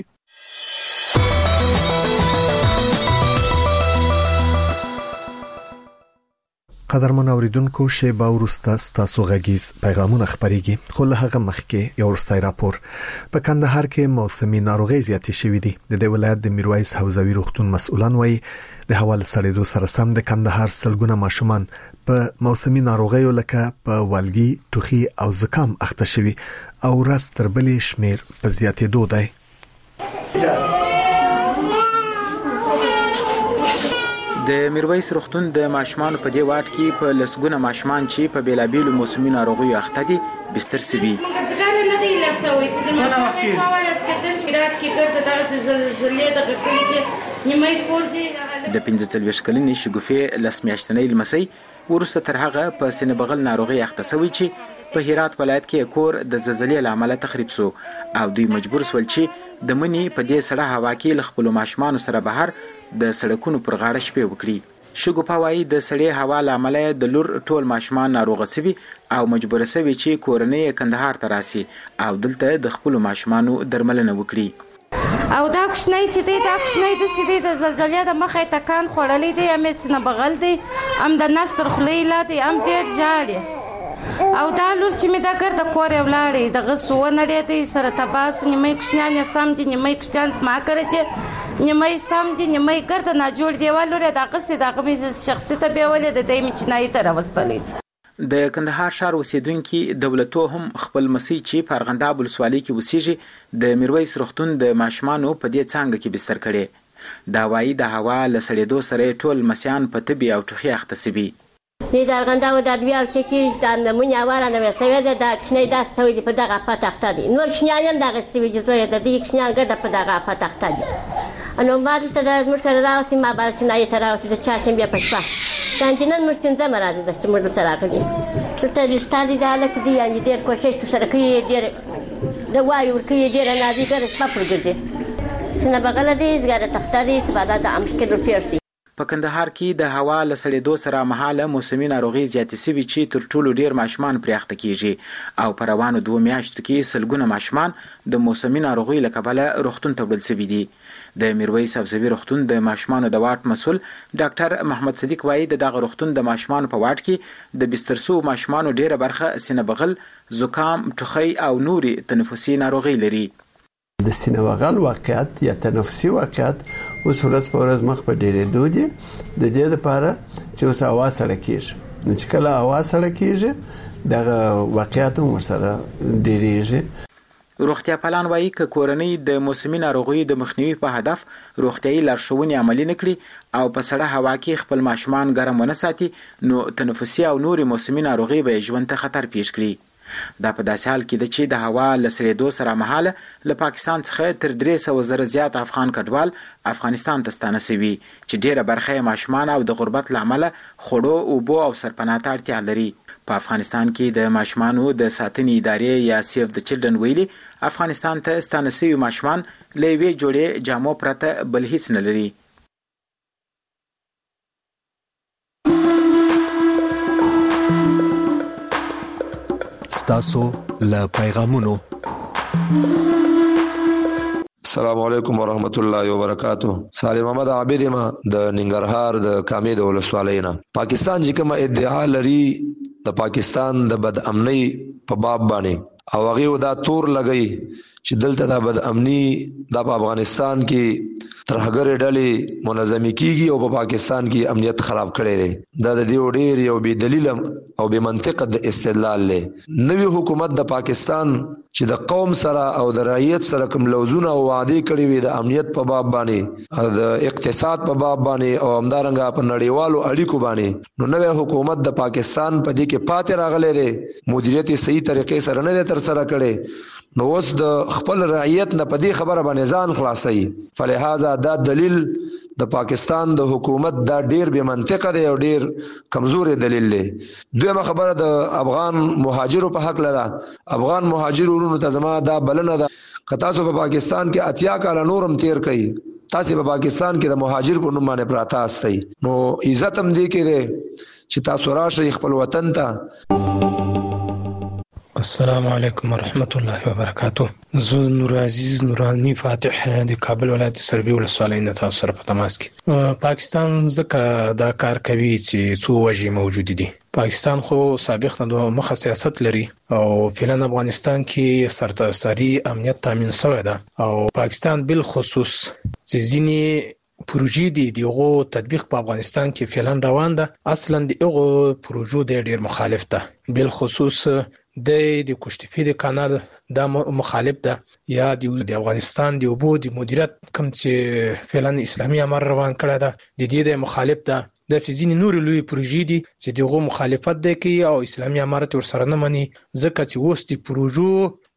قدرمن اوریدونکو شیبه ورسته ستاسو غږیز پیغامونه خبريږي، خو له هغه مخکې یو ورستای راپور. په کندهار کې موسمي ناروغي زیاتې شوې دي. د دې ولایت د میرویس حوزوي روغتون مسؤلان وایي د هوا له سړېدو سره سم د کندهار سلګونه ماشومان په موسمي ناروغیو لکه په والګي، ټوخي او زکام اخته شوي او راست تر بلې شمیر په زیاتېدو دی. د میرویس روغتون د ماشومان په دی واټ کې په لسګونه ماشومان چې په بیلابیلو موسمي ناروغیو اخته دي بستر سوي. د 45 کلنې شګوفې لس میاشتنۍ لمسۍ ورسته تر هغه په سینه بغل ناروغي اخته شوی چې په هرات ولایت کې کور د زلزلې لامل تخریب شو او دوی مجبور شول چې د منی په دې سړه هوا کې ل خپل ماشومان سره بهر د سړکونو پر غاړه شپې وکړي. شګوفه وايي د سړې هوا لامل د لور ټول ماشومان ناروغه شوي او مجبور شوي چې کورنۍ کندهار ته راسي او دلته د خپل ماشومانو درملنه وکړي. او دا کوشنۍ چې دی دا کوشنۍ د سیدې د زلزلې د مخې تکان خوړلې دی هم سینه بغل دی هم د نستر خولې لا دی هم ډېر جاړي او دا لور چې مې دا ګرده کور یې ولاړې دغه سوه نړۍ دی سره تباس نیمه کوشنیان یې سم دي نیمه کوشنیان زما کړی چې نیمه سم دي نیمه ګرده ناجوړ دیوال لور دغه سي دغه مې شخصي ته بیولې د دې مې چنای ته راوستلې. د کندهار ښار اوسیدونکو دولتو هم خپل مسیح چې په ارغنداب ولسوالۍ کې اوسېږي د میرویس روغتون د ماشومانو په دې څانګه کې بستر کړي. دا وایي د هوا له سړېدو سره ټول مسیان په تبي او ټوخي اخته شوي. د ارغنداب د ادویه او چې د نمونې اواره نه وسوي ده د کښنۍ داسې سوي دي په دغه افت اخته دي. نور کښنیان هم دغه سوي دي زویه د دې کښنیان ګرده په دغه افت اخته دي. نو ما دلته د زموږ سره راوستي ما بله چنایې ته راوستي د چهارشنبې په شپه دا نجنن موږ پنځمه راځي ده چې موږ دلته راغلي دلته رستالي دا هلک دی یعنې ډېر کوشش سره کوي ډېر د وایي ورکوي ډېره نازي ګره شپه پر ګرځي سینه بغله دی زګاره تخته دی سبا دا مشکل پیښ دی. په کندهار کې د هوا له سړېدو سره مهاله موسمي ناروغي زیاتې شوي چې تر ټولو ډېر ماشومان پرې اخته کېږي او په روانو 2 میاشتو کې سلګونه ماشومان د موسمي ناروغۍ له کبله روغتون ته وړل شوي دي. د میرویس سبزوي روغتون د ماشومانو د واټ مسؤل ډاکټر محمد صدیق وایي د دغه روغتون د ماشومانو په واټ کې د بستر شوو ماشومانو ډېره برخه سینه بغل، زکام، ټوخی او نوري تنفسي ناروغۍ لري. د سینه بغل واقعیت یا تنفسي واقعیت اوس ورځ په ورځ مخ په ډېرېدو دي د دې لپاره چې اوس هوا سړه کېږي. نو چې کله هوا سړه کېږي دغه واقعیت هم ورسره ډېرېږي. روغتیا پالان وایي که کورنۍ د موسمي ناروغیو د مخنیوي په هدف روغتیايي لارښوونې عملي نه کړي او په سړه هوا کې خپل ماشومان ګرم ونه ساتي نو تنفسي او نورې موسمي ناروغۍ به ژوند ته خطر پیښ کړي. دا په داسې حال کې ده چې د هوا له سړېدو سره مهاله له پاکستان څخه تر 300,000 زیات افغان کډوال افغانستان ته ستانه شوي چې ډېره برخه یې ماشومان او د غربت له امله خوړو، اوبو او سرپناه ته اړتیا لري. په افغانستان کې د ماشومانو د ساتنې ادارې یا سیف د چلډرن ویلي افغانستان ته ستانه شوي ماشومان له یوې جوړې جامو پرته بل هیڅ نه لري. ستاسو له پیغامونو. السلام علیکم ورحمت الله وبرکاتہ. سالم احمد عابد ما د ننګرهار د کامې د ولسوالۍ نه. پاکستان چې کومه ادعا لري د پاکستان د بد امنۍ په باب باندې او هغه دا تور لګي چې دلته د بد امنۍ د افغانستان کې ترهګر ډلې منظمي کیږي او په پاکستان کې امنیت خراب کړي دي. دا د دې ډېر یو بې دلیل او بې منطق د استدلال له نوې حکومت د پاکستان چې د قوم سره او د رعیت سره کوم لوزونه او وعده کړي وي د امنیت په باب باندې د اقتصاد په باب باندې او همدارنګه په نړیوالو اړیکو باندې نو نوې حکومت د پاکستان په دې کې پاتې راغلي دي مدیریت صحیح طریقې سره نه تر سره کړي نو اوس د خپل رعیت نه په دې خبره باندې ځان خلاصي. فلهذا دا دلیل د پاکستان د حکومت دا ډیر بې منطقه دی او ډیر کمزوري دلیل دی. دویمه خبره د افغان مهاجرو په حق لده. افغان مهاجرونو ته زما دا بلنه ده که تاسو په پاکستان کې 80 کال نورم تیر کړئ تاسو په پاکستان کې د مهاجر په نوم باندې پراته استئ نو عزت هم دی کې چې تاسو راشئ خپل وطن ته. السلام علیکم ورحمت الله وبرکاتہ. زه نور عزیز نورانی فاتح د کابل ولایت سروي ولسوالۍ نه تاسو سره په تماس کې. پاکستان ځکه دا کار کوي چې څو وجې موجود دي. پاکستان خو سابق نه دوه مخه سیاست لري او فعلا افغانستان کې سرتاسري امنیت تامین شوی ده او پاکستان بل خصوص چې ځینې پروژې دي دغه تطبیق په افغانستان کې فعلا روان ده. اصلا دغه پروژو ډېر مخالف ده بل خصوص د کوشتفي د کانال د مخالف ده یا د افغانستان د اوبو د مدیریت کوم چې فعلا اسلامي امر روان کړی ده د دې د مخالف ده. د سيزين نور لوی پروژې دي چې دغه مخالفت ده کوي او اسلامي امارت ورسره نه مني ځکه چې اوس د پروژو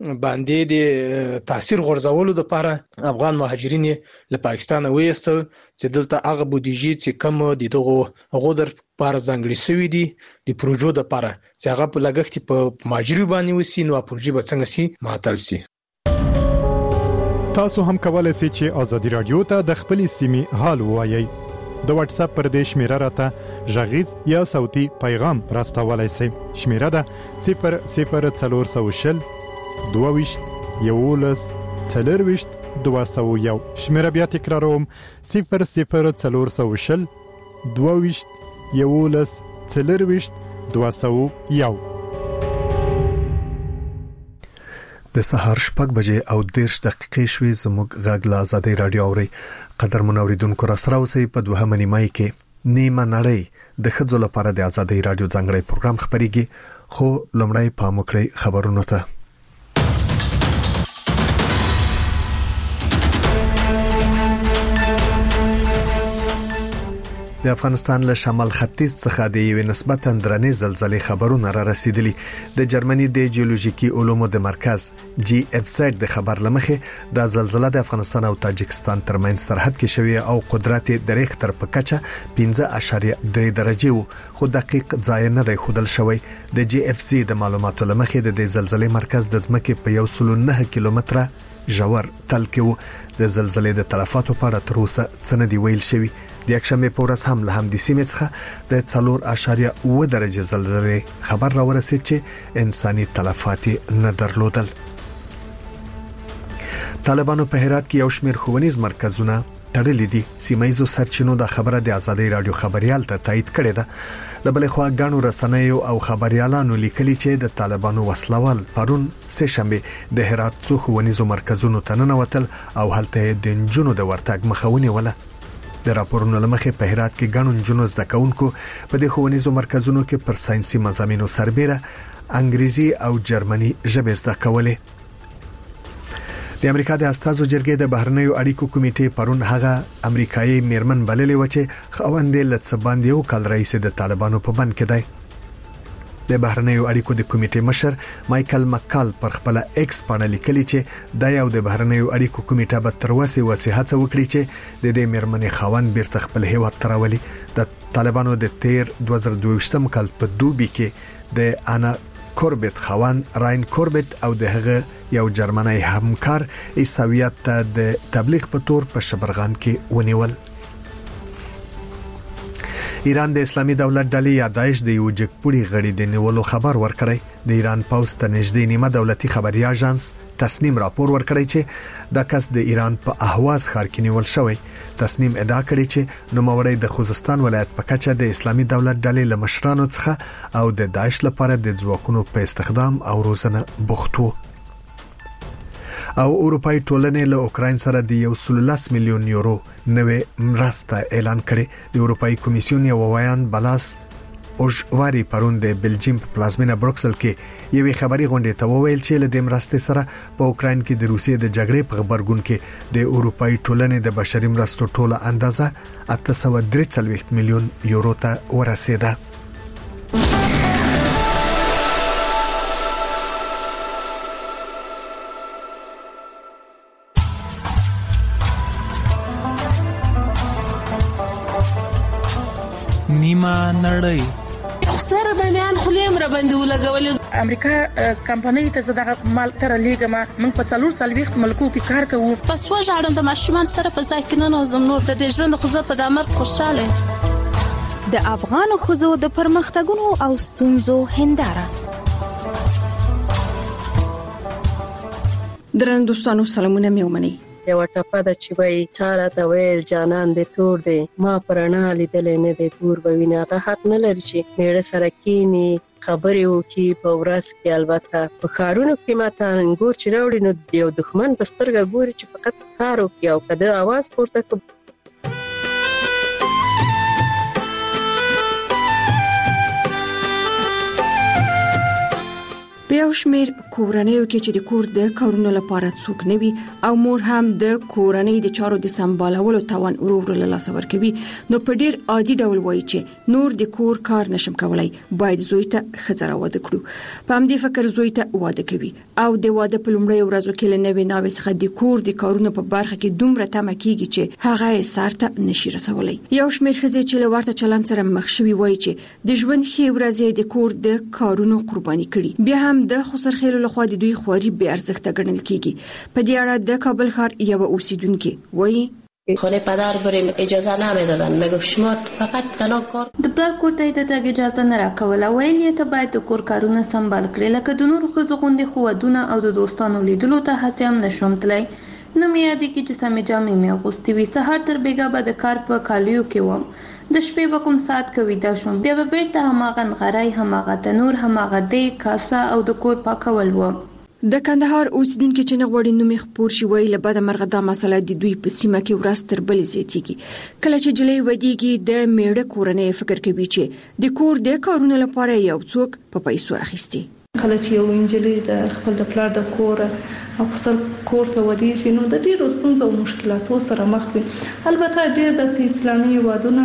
باندې د تاثیر غورځولو لپاره افغان مهاجرین له پاکستان وېستل چې دلته هغه بودیجه چې کم د دغه غودر پر ځنګړي سوي دي د پروژو لپاره چې هغه په لګښت په مهاجرو باندې وسی نو پروژې به څنګه سي معطل سي. تاسو هم کولای شئ چې ازادي رادیو ته د خپلې سیمې حال ووایي. د واتس اپ پر دې شمیره راته غږیز یا صوتي پیغام راستولای شئ. شمیره ده 00400 22 11 40 201. شمیره بیا تکراروم 00400 22 11 40 201. د سهار 6 بجې او 10 دقیقې شوي زموږ غږ له آزادۍ رادیو اوري. قدر منوریدونکو را سره اوسئ په دوهمه نیمه کې نیمه نړۍ د ښځو لپاره د آزادۍ رادیو ځانګړی پروګرام خبريږي خو لومړی پام وکړئ خبرونو ته. د افغانستان له شمال ختیځ څخه د یوې نسبتاً درنې زلزلې خبرونه را رسیدلي. د جرمني د جیولوژیکي علومو د مرکز GFZ د خبر لمخې د زلزلې د افغانستان او تاجکستان ترمنځ سرحد کې شوی او قدرت د ریختر په کچه 15.3 درجه وو خو دقیق ځای نه دی ښودل شوی. د GFZ د معلوماتو لمخې د زلزلې مرکز د ځمکې په 109 کیلومتره ژور تل کې وو. د زلزلې د تلفاتو په اړه تر اوسه څه نه دی ویل شوی. د یکشنبه په ورځ هم له همدې سیمې څخه د 4.7 درجه زلزلې خبر راورسید چې انساني تلفات نه درلودل. طالبانو په هرات کې یو شمېر ښوونیز مرکزونه تړلي دي. سیمایزو سرچینو د خبره د آزادۍ رادیو خبريال ته تایید کړې ده. لبل خو غاڼو رسنیو او خبريالانو لیکلي چې د طالبانو وسلوال پرون سه شنبه د هرات څو ښوونیزو مرکزونو ته ننوتل او هلته د جنونو د ورتګ مخاوني ولا. د راپورونو لمخې په هرات کې غاڼو جنونو زده کوونکو په د ښوونیزو مرکزونو کې پر ساينسي مضامینو سربېره انګریزي او جرمني ژبه زده کولې. د امریکا د استازو جرګې د بهرنیو اړیکو کمیټې پرون هغه امریکایي میرمن بللې و چې خوندې لڅباندې او کال رئیس د طالبانو په بند کې دی. د بهرنیو اړیکو د کمیټې مشر مايكل مکال پر خپل ایکس باندې لیکلي چې د یو د بهرنیو اړیکو کمیټه به تر اوسه وصیت وکړي چې د دې میرمنې خوند بیرته خپل هیواد تراولي. د طالبانو د 2022 کال په دوبي کې د انا کوربت خوان راین کوربت او دغه یو جرمنی همکار عیسویت ته د تبلیغ په تور په شبرغان کې ونیول. ایران د اسلامي دولت ډلې یا داعش د یو جګپوړي غړي د نیولو خبر ورکړی. د ایران پوسټ ته نږدې نیمه دولتي خبري اژانس تسنیم راپور ورکړی چې د کس د ایران په اهواز ښار کې نیول شوی. تسنیم ادعا کړې چې نوموړی د خوزستان ولایت په کچه د اسلامي دولت ډلې له مشرانو څخه او د داعش لپاره د ځواکونو په استخدام او روزنه بوخت وو. او اروپای ټولنې له اوکراین سره د 110 میلیون یورو نوې مرسته اعلان کړې. د اروپای کمیسیون یو وایان بلاس اوژواري پرون د بلجیم په پلازمینه بروکسل کې یوې خبري غونډې ته وویل چې له دې مرستې سره په اوکراین کې د روسیې د جګړې په خبرګون کې د اروپای ټولنې د بشري مرستو ټوله اندازه 843 میلیون یورو ته ورسېده. نیمه نړۍ سره د میان خلیم را باندې ولګولې. امریکا کمپنۍ ته زده مال تر لیګما من په 440 ملکو کې کار کوو. پس وژاړم د ماشومان سره په ځای کې نه نوزم نور د ژوند خو په دامر خوشاله. د افغان خوځو د پرمختګونو او ستونزو هنداره. درن دوستانو سلامونه میومني. یو ټپه د چې وای چاره ته ویل جانان دې تور دی ما پرانا لیدل نه دې تور بوینه هغه حق نه لري چې میړه سره کینی خبرې وکي په ورځ کې. البته په خارونو کې ماته انګور چې راوړي نو یو دښمن په سترګه ګوري چې فقط کار وکي او کده आवाज پورته کوي. په یو شمېر کورنیو کې چې د کور د کارونو لپاره څوک نه وي او مور هم د کورنۍ د چارو د سمبالولو توان ورور له لاس ورکوي نو په ډیر عادي ډول وایي چې نور د کور کار نشم کولای باید زوی ته خزر واده کړو په همدې فکر زوی ته واده کوي او د واده په لومړی ورځو کې له نوې ناوې څخه د کور د کارونو په برخه کې دومره تمه کیږي چې هغه سارته نشي رسولای یو شمېر ښځې چې له ورته چلند سره مخ شوي وایي چې د ژوند ښې ورځې د کور د کارونو قرباني کړي بیا هم د خسرخېلو لخوا د دوی خوري به ارزښت ګڼل کیږي په دې اړه د کابل ښار یو اوسیدونکو وایي خانه پدر بریم اجازه نمیدادن میگفت شما فقط تنها کار د پلار کور ته د تګ اجازه نه راکوله ویل یې ته باید د کور کارونه سمبال کړې لکه د نورو ښځو غوندې خو ودونه او د دوستانو لیدلو ته هڅه هم نشوم تللی نه مې یادېږي چې سمې جامې مې اغوستې وي سهار تر بېګا به د کار په کالیو کې وم د شپې به کوم ساعت کې ویده شوم بیا به بیرته هماغه نغری هماغه تنور هماغه دیګ کاسه او د کور پاکول و د کندهار اوسیدونکو چې نغوړي نومي خپور شي ویل بعد مرغه د مسله د دوی په سیمه کې ورځ تر بل زیاتېږي کله چې جلې ودیږي د میړه کورنۍ فکر کوي چې د کور د کارونو لپاره یو څوک په پیسو اخیستي کله چې یو انجلۍ د خپل د پلار د کور او خپل کور ته ودیږي نو د ډیرو ستونزو او مشکلاتو سره مخ وي البته ډیر د اسلامي وادونه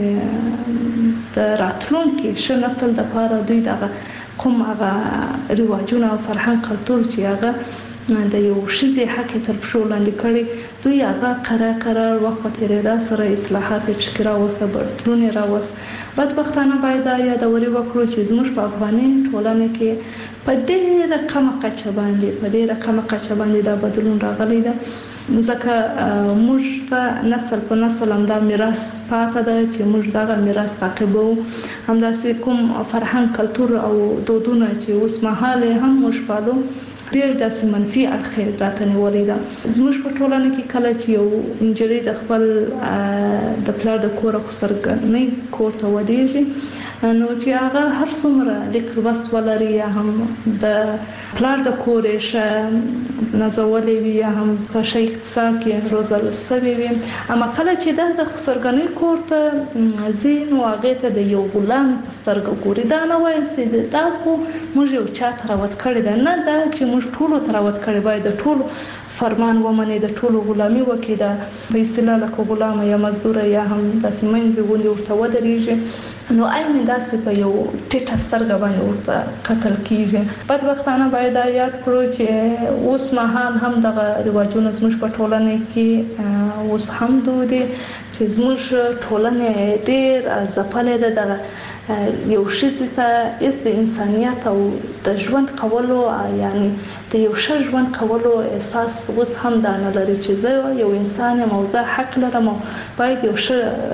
چې د راتلونکي ش نسل د لپاره دوی دغه کوم هغه رواجونه او فرهنګ کلتور چې هغه د یو شذې حق تر پښو لاندې کړي دوی هغه قرار وخت په تیریدا سره اصلاحات فکر راوسته بدلون راوست بدبختانه باید یادوري وکړو چې زموږ په افغاني ټولنه کې په ډېره کمه کچه باندې دا بدلون راغلی دی ځکه موږ ته نسل په نسل همدا میراث پاتې ده چې موږ دغه میراث تعقیبو همداسې کوم فرهنګ کلتور او دودونه چې اوس مهال هم موږ پالو ډېر داسې منفي اړخ راته نیولې ده زموږ په ټولنه کې کله چې یو نجلۍ د خپل د پلار د کور خسرګنۍ کور ته ودیږي نو چې هغه هر څومره لیک لوست ولري یا هم د پلار د کور شه نازولې وي یا هم په شي اقتصاد کې روزل سوي وي اما کله چې د خسرګنۍ کور ته زین واغې ته د یو غلام پسترګ ګوري دا نه وایي چې دا کو موږ یو چا تراوت کړی ده نه دا چې موږ ټولو تراوت کړی باید د ټولو فرمان ومني د ټولو غلامي وکړي د په اصطلاح لکه غلام یا مزدور یا هم داسې منځ غوندي ورته ودرېږي نو عین داسې په یو ټیټه سترګه باندې ورته قتل کیږي بدبختانه باید یاد کړو چې اوس مهال هم دغه رواجونه زموږ په ټولنه کې اوس هم دود دي چې زموږ ټولنه ډېر ځپلې ده دغه یو شي ته د انسانيت او د ژوند کولو یعنی د یو ښه ژوند کولو احساس اوس هم دا نه لري چې زه یو انسان یم او زه حق لرم او باید یو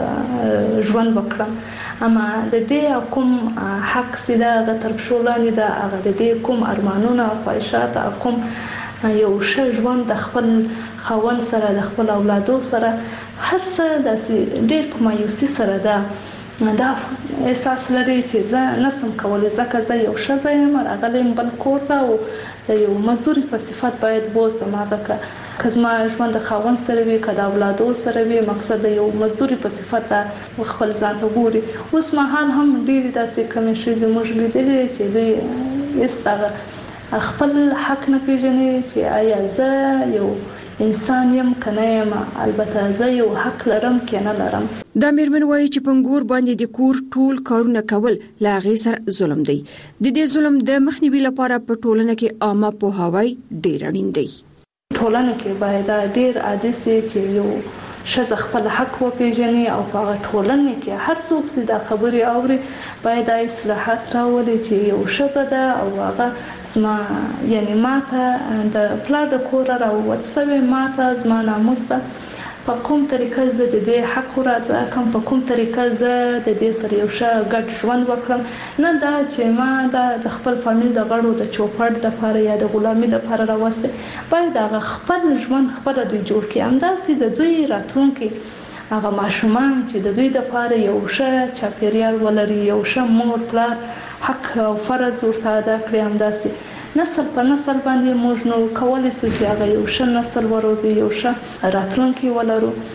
ښه ژوند وکړم اما د دې کوم حق سیده د تر پښو لاندې ده هغه د دې کوم ارمانونه او خواهشات کوم یو ښه ژوند د خپل خاوند سره د خپل اولادو سره هر څه د ډېر په مایوسي سره ده دا احساس لري چې زه نسم کولای ځکه زه یو ښځه یم راغلم بل کور ته او د یو مزدوري په صفت باید بوزم هغه که زما ژوند د خاوند سره وي که د اولادو سره وي مقصد د یو مزدوري په صفت خپل ځان ته ګوري اوس مهال هم ډېرې داسې کمې ښځې موږ لیدلې چې دوی هېڅ دغه خپل حق نه پیژني چې آیا زه یو انسان یم کنه یم البته زه یو حق لرم کنه لرم دا میرمن وایي چې پنګور باندې د کور ټول کارونه کول لا غي سره ظلم دی د دې ظلم د مخنیوي لپاره په ټولنه کې عامه پوهاوی ډیر اړین دی ټولنه کې باید ډیر عادي سي چې یو شزه خپل حق وپیژني او په ټولنه کې هر څوک چې دا خبري اوري باید اصلاحات راولي چې یو شزه ده او هغه زما یعنی ماته د پلار د کور راوځوي ماته زما ناموس په کوم طریقه زه د دې حق راځم کوم په کوم طریقه زه د دې سره یو ښه ګډ ژوند وکړم نه دا چې ما د خپل فامیل د غړو د چوپړ د لپاره یا د غلامي د لپاره راوسته باید هغه خپل ژوند خپل دوی جوړ کړي همداسې د دوی راتلونکي هغه ماشومان چې د دوی د لپاره یو ښه چاپیریال ولري یو ښه مور پلار حق او فرض ورته ادا کړي همداسې نسل په نسل باندې موږ نو کولای شو چې هغه یو ښه نسل وروزي یو ښه راتلونکي ولرو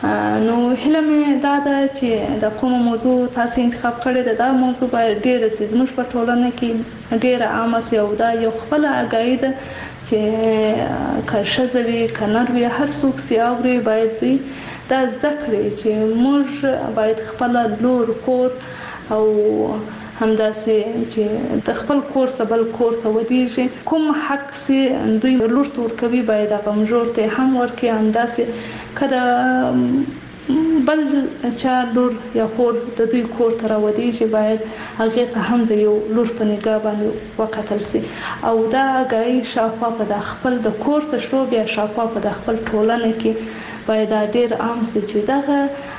نو هله مې دا ده چې د کوم موضوع تاسو انتخاب کړی دا موضوع باید ډېر زموږ په ټولنه کې ډېر عام سي او دا یو خپل اگاهي ده چې که ښځه وي که نر وي هر څوک سي اوري باید دوی دا ذکر چې موږ باید خپل لور خور او همداسې چې د خپل کور سبل کور ته ودیږي کوم حق سي دوی لور تور کوي باید هغه مجور ته هم ورکي همداسې کله بل چا لور یا خور د دوی کور ته راودیږي باید هغه ته هم د یو لور په نگاه باندې وکتل سي او دا غي شافه په د خپل د کور څخه شروع بیا شافه په د خپل ټولنه کې باید ډېر عام سي چې دغه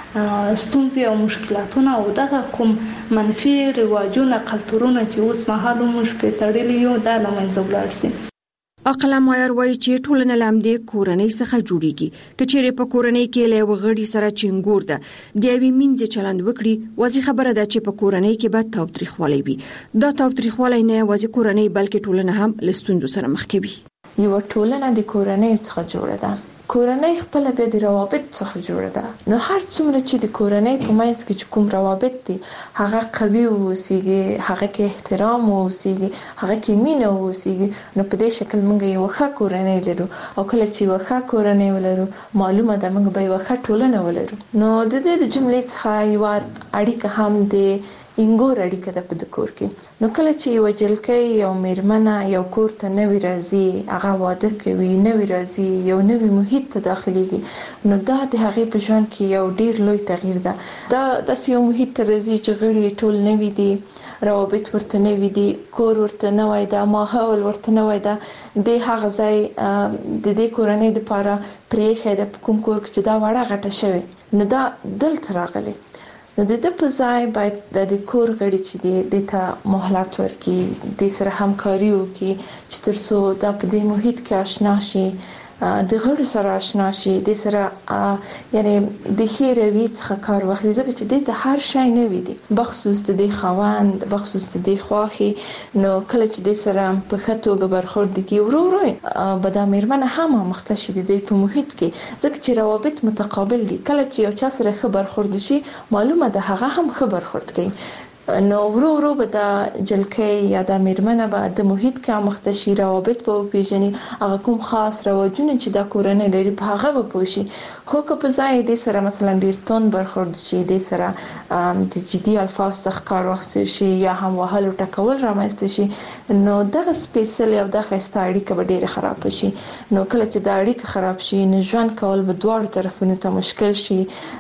ستونزې او مشکلاتونه او دغه کوم منفي رواجونه کلتورونه چې اوس مهال موږ په تړلي یو د لمنځه ولاړ سي. اقلا مایر وایي چې ټولنه لامدې کورنۍ څخه جوړیږي کچېره په کورنۍ کې له وغړي سره چنګور ده د یوې منځ چلند وکړي وځي خبره ده چې په کورنۍ کې به تاوتریخوالی وي دا تاوتریخوالی نه وځي کورنۍ بلکې ټولنه هم لستوندو سره مخ کوي. یو ټولنه د کورنۍ څخه جوړه ده کورنۍ خپل به د روابط څخه جوړه ده نو هر څومره چې د کورنۍ په منځ کې کوم روابط دي هغه قوي اوسېږي هغه کې احترام اوسېږي هغه کې مینه اوسېږي نو په دې شکل موږ یو ښه کورنۍ لرو او کله چې یو ښه کورنۍ ولرو معلومه ده موږ به یو ښه ټولنه ولرو. نو د دې جملې څخه یو اړیکه هم د انګور اړیکه ده په کور کې نو کله چې یو جلکې یو میرمنه یو کور ته نوی راځي هغه واده کوي نوی راځي یو نوی محیط ته داخليږي نو دا د هغې په ژوند کې یو ډیر لوی تغییر ده دا د یو محیط ته راځي چې غړي ټول نوی دي روابط ورته نوی دي کور ورته نوی ده ماحول ورته نوی ده د هغه ځای د دې کورنۍ لپاره پرېښه د کوم کور چې دا وړه غټه شوی نو دا دلته راغلی نو د په ځای باید د کور غړي چې د ته مهلت ورکړي د سره همکاري وکړي چې ترڅو دا په دې محیط کې آشنا شي د غړو سره آشنا شي د سره یعنی د خیروي څخه کار واخلي ځکه چې د هر شی نه وي دي بخصوص د خوند بخصوص د خواخي نو کله چې د سره په خطوګه برخورد کی ورو به د میرمنه هم مختشي د په محیط کې ځکه چې روابط متقابل دي کله چې یو چا سره خبر خورد شي معلومه ده هغه هم خبر خورد کوي نو ورو به د جلکې یا د میرمنه به د محیط کې مختشي روابط په پیژني هغه کوم خاص رواجونه چې د کورنۍ لري په هغه به پوښي خو که په ځای د سره مثلا ډیر تون برخورد شي د سره د جدي الفاظ څخه کار واخیستل شي یا هم وهلو ټکول رامنځته شي نو دغه سپیشل او د خسته اړیکه به ډیره خراب شي نو کله چې د اړیکه خراب شي نو ژوند کول به دواړو طرفونو ته مشکل شي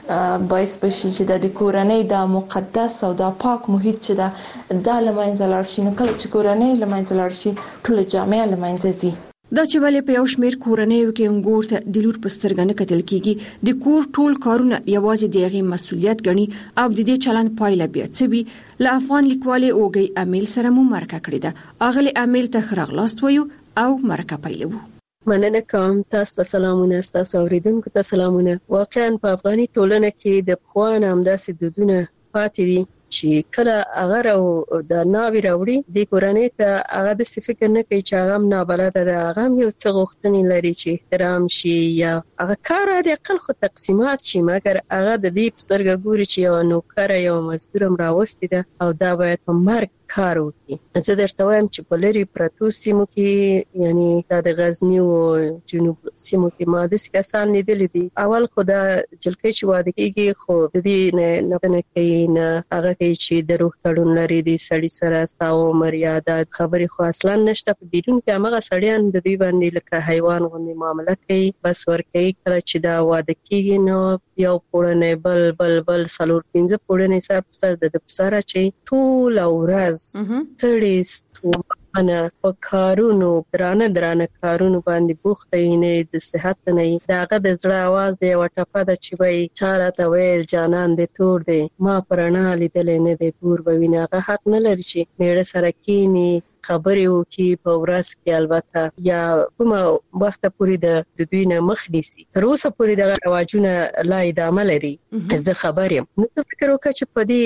باعث بشي چې د کورنۍ د مقدس او د پاک محیط چې دا لمنځه لاړ شي نو کله چې کورنۍ لمنځه لاړ شي ټول جامعه لمنځه ځي. دا چې ولې په یو شمېر کورنۍ کې انګور ته د لور په سترګه نه کتل کیږي د کور ټول کارونه یوازې د هغې مسؤلیت ګڼي او د دې چلند پایله بیا څه وي له افغان لیکوالې اوږۍ امیل سره مو مرکه کړې ده اغلې امیل ته ښه راغلاست وایو او مرکه پیلوو. مننه کوم تاسو ته سلامونه تاسو اوریدونکو ته سلامونه. واقعا په افغاني ټولنه کې د پخوانه همداسې دودونه پاتې دي چې کله هغه د ناوی راوړي د کورنۍ ته هغه د فکر نه کوي چې هغه نابلده ده هغه یو څه غوښتنې لري چې احترام شي یا هغه کار د اقل خو تقسیمات شي مګر هغه د دې په سترګه ګوري چې یو نوکر یو مزدور راوستي ده او دا باید په مرګ کار وکړي. زه درته وایم چې په لري پرتو سیمو کې یعنی د غزنی او جنوب سیمو کې ما د کسان لیدل دي اول خو دا جلکې چې واده کېږي خو د دې نه کوي نه هغه چې د روح تړون لري د سړی سره ساو مریاده خبرې خو اصلا نشته په بیرون کې هغه سړیان د دوی باندې لکه حیوان غوندې معامله کوي بس ورکوي کله چې دا واده کېږي نو یو پوړنې بل سلور 15 پوړنې سر د سره چې ټول ورځ ستړي ستومانه په کارونو درانه کارونو باندې بوخته نه د صحت نه داغه د زړه आवाज دی وټپه د چې وای چاره ته ویل جانان دې تور دی ما پرانا لیدل نه دی تور بوینه هغه حق نه لري چې میړه سره کینی خبرې وکي په ورځ کې البته یا کومه وخت پورې د دوی نه مخ نیسي تر اوسه پورې د رواجونه لا ادامه لري. زه خبر یم نو فکر وکړه چې په دې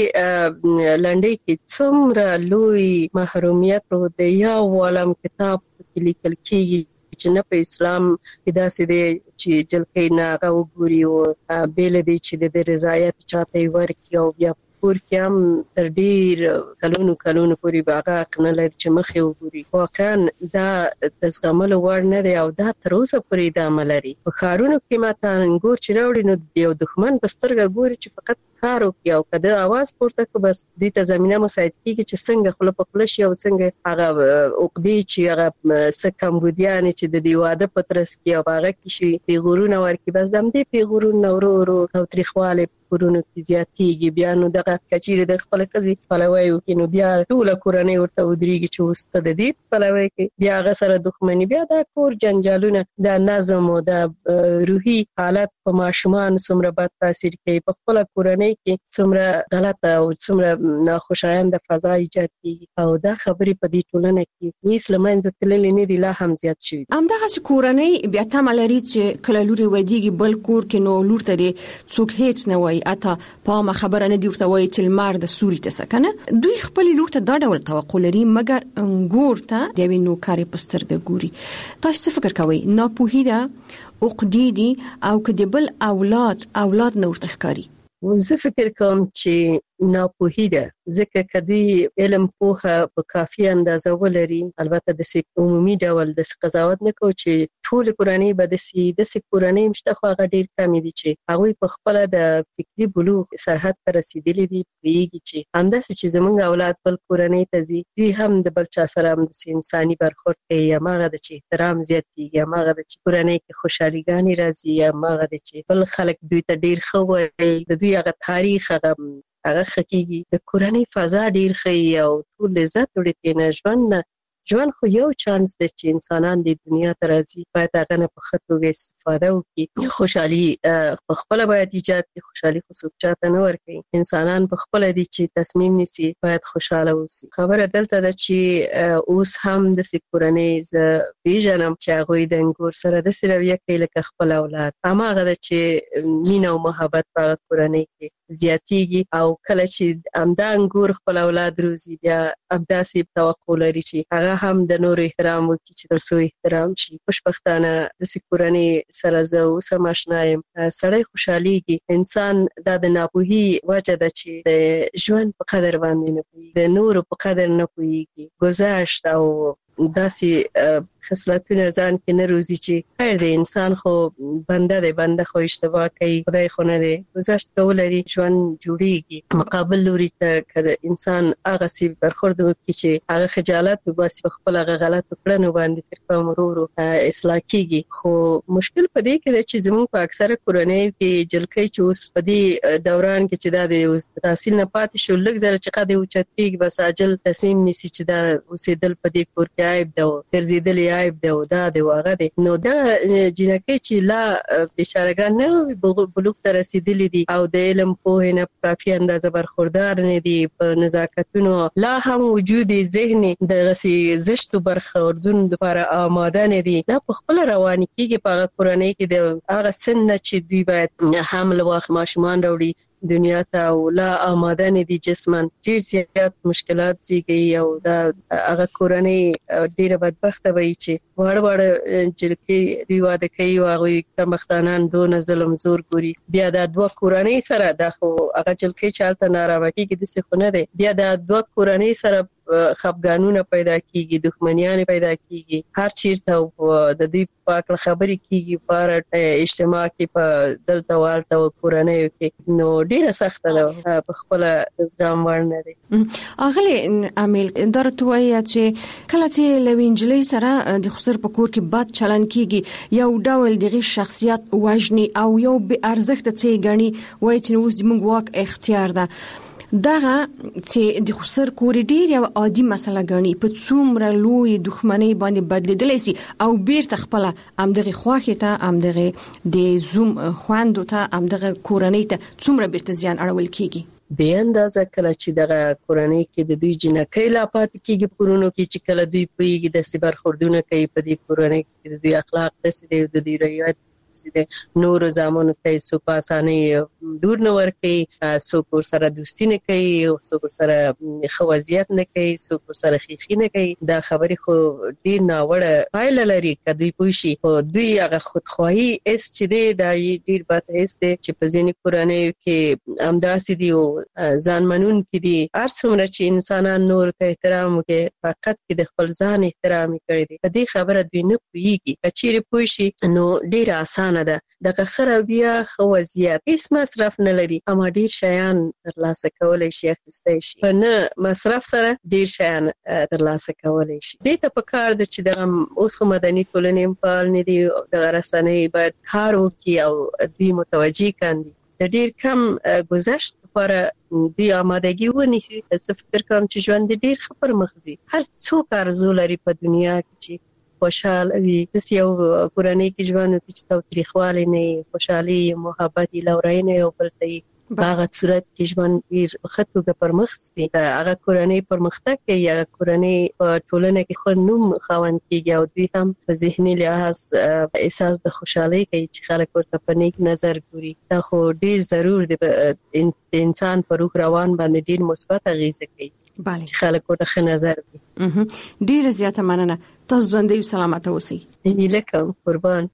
لنډۍ کې څومره لوی محرومیت د یو عالم کتاب کې لیکل کېږي چې نه په اسلام کې داسې دی چې جلکې نه هغه وګوري او بیل دی چې د رضایت چاته ورکړي او بیا کور کې هم تر ډیر کلونو پورې باغه کنه لري چې مخې وګوري. واقعا دا د زغملو وړ نه دی او دا تر اوسه پورې د عمل لري. په خارونو کې ماته انګور چې راوړي نو یو دښمن په سترګه ګوري چې فقط کار وکړي او کده आवाज پورته کو بس دوی ته زمينه مساعد کیږي چې څنګه خپل په خپل شي او څنګه هغه عقدې چې هغه سکمبودیان چې د دیواده پترس کې او هغه کې شي پیغورونه ورکي بس دم دې پیغورونه ورو او تاریخواله کورونو کې زیاتېږي. بیا نو دغه کچېره د خپل قضې پلوي وکړي نو بیا ټول کورنۍ ورته ودرېږي چې وسته د دې پلوي کې بیا هغه سره دښمنی بیا د کور جنجالونه د نظم او د روحي حالت په ماشومان څومره بد تاثیر کوي. په خپل کورنۍ کې څومره غلطه او څومره ناخوشایند فضا ایجاد کیږي او دا خبرې په دې ټولنه کې هیڅ لمنځه تللې نه دي لا هم زیات شوي. همدغه کورنۍ بیا تمه لري چې کله لوري ودیږي بل کور کې نو لور ته څوک هیڅ نه وایي اته په خبره نه دی ورته وایي چې المار د سوري ته سکنه دوی خپل لور ته دا ډول توقع لري مګر انګور ته د وینو کاری پسترګ ګوري. تاسو څه فکر کوئ؟ ناپوهیده عقدې دي او کدی بل اولاد نور تخکاری؟ زه فکر کوم چې ناپوهی ده ځکه کدی علم پوهه په کافي اندازه ولري. البته د عمومي ډول د قضاوت نه کو چې ټول کورنۍ به د کورنۍ مشته خو هغه ډیر کم دي چې هغه په خپل د فکری بلوغ سرحد ته رسیدلي دي پیږي چې همداسې چې زمونږ اولاد بل کورنۍ ته ځي دوی هم د بل چا سره هم د انساني برخورد کوي یا ماغه د چې احترام زیاتېږي یا ماغه د چې کورنۍ کې خوشحاليګانی راځي یا ماغه د چې بل خلک دوی ته ډیر خو وي د دوی هغه تاریخ هغه خکېږي د کورنۍ فضا ډیر ښه او ټول عزت وړي نه ژوند خو یو چانس دی چې انسانان د دنیا ته راځي باید هغه نه په ښه توګه استفاده وکړي. خوشحالي په خپله باید ایجاد کړي. خوشحالي خو څوک چاته نه ورکوي. انسانان په خپله دي چې تصمیم نیسي باید خوشحاله اوسي. خبره دلته ده چې اوس هم داسې کورنۍ زه پیژنم چې هغوی د انګور سره داسې رویه کوي لکه خپل اولاد. هماغه ده چې مینه او محبت په هغه کورنۍ کې زیاتېږي او کله چې همدا انګور خپل اولاد روزي بیا همداسې توقع لري چې هغه هم د نور احترام وکړي چې ترڅو احترام شي. خوشبختانه د کورنۍ سره زه اوس هم آشنا یم. سړی خوشحاليږي. انسان دا د ناپوهي وجه ده چې د ژوند په قدر باندې نه پوهېږي د نورو په قدر نه پوهېږي. گذشت او داسې خصلتونه ځان کې نه روزي چې خیر دی انسان خو بنده دی بنده خو اشتباه کوي خدای خو نه دی گذشت کول لري ژوند جوړیږي. مقابل لوري ته کله انسان هغه سی برخورد وکړي چې هغه خجالت وباسي په خپل هغه غلط کړنو باندې تر کوم ورو اصلاح کیږي. خو مشکل په دې کې چې زموږ په اکثره کورنۍ کې جلکې چې اوس په دې دوران کې چې دا تحصیل نه پاتې شو لږ زره چې قد اوچت کیږي بس عاجل تصمیم نیسي چې دا اوسېدل په دې کور کې عیب ده ګرځېدل عیب ده او دا دی هغه دی. نو دا جنکې چې لا بیچارهګان نه بلوغ ته رسیدلي دي او د علم پوهې نه په کافي اندازه برخوردار نه دي په نزاکتونو لا هم وجود ذهني د زشتو برخوردون لپاره آماده نه دي. دا په خپل روان کېږي په کورنۍ کې د هغه سن چې دوی باید حمل واخ ماشومان راوړي دنیا ته او لا آماده نه دي جسمن ډیر زیات مشکلات زیږي او دا هغه کورنۍ ډیره بدبخته وي چې وړ جلکې دوی واده کوي او هغوی کمبختانان دونه ظلم زور ګوري. بیا دا دوه کورنۍ سره دا خو هغه جلکې چې هلته ناروا کېږي داسې خو نه دی. بیا دا دوه کورنۍ سره خفګانونه پیدا کیږي دښمنیان پیدا کیږي هر چیرته د دوی په اړه خبرې کیږي په اجتماع کې په دلته والته کورنۍ کې نو ډیره سخته ده په خپل ځام ورنه دي. اغلی عامل درته وایي چې کله چې لوینجلې سره د خسر په کور کې بد چلن کیږي یو ډول دغه شخصیت وژني او یو به ارزښت څه غني وایي چې اوس د موږ واک اختیار ده دغه چې د خسر کور ډیر یو عادي مسله غني په څومره لوی دښمنۍ باندې بدلیدلی سي او بیرته خپل امدغه خواخه ته امدغه د زوم خواندو ته امدغه کورنۍ ته څومره بیرته زیان اړول کیږي. به اندازه کله چې دغه کورنۍ کې د دوی جنکې لا پات کیږي پرونو کې چې کله دوی پویږي د سبر خوردونه کوي په دې کورنۍ کې د دوی اخلاق داسې دی د دوی رویت دي نور زامن ته څوک په اسانه دور نه ورکي څوک سره دوستی نه کوي څوک سره خوازیت نه کوي څوک سره خيخي نه کوي دا خبرې خو ډیر ناوړه پایله لري کدی پوشي او دوی هغه خودخواهی اس چې دی دا ډیر بد اس دی چې په ځینې کورنۍ کې امداسي دي او ځان منون کې دي ارڅومره چې انسانان نور ته احترام وکړي فقط کې د خپل ځان احترام کوي دي په دې خبره دوی نه پوهیږي کچېره پوښي نو ډیر اسانه ده دغه خرابیا خوازیات هیڅ مصرف نه لري اما ډیر شیان ترلاسه کولای شي اخیستای شي په نه مصرف سره ډیر شیان ترلاسه کولای شي دې ته په کار د چې د اوس خو مدني ټولنې په اړه نه دي د رسنۍ باید کار وکړي او دوی متوجي کاندي د ډیر کم گذشت لپاره دوی آمادګي ونیسي څه فکر کوم چې ژوند ډیر خبر مخزي هر څوک ارزو لري په دنیا کې چې خوشاله وي د یو کورنۍ کې ژوند کې تاوتریخوالی نه خوشحالي محبت لورینه او بلته باغ صورت کې ژوند ډیر خطوګه پرمخسي هغه کورنۍ پرمختګ کوي هغه کورنۍ په ټولنه کې خو نوم خوند کیږي او دوی هم په ذهني لحاظ احساس د خوشحالي کوي چې خلک ورته په نیک نظر ګوري دا خو ډیر ضرور دی د انسان په روح روان باندې ډیر مثبت اغیزه کوي بله خلک ورته ښه نظر کوي ډیر زیاته مننه تاسو ژوندۍ سلامت اوسئ لکه قربان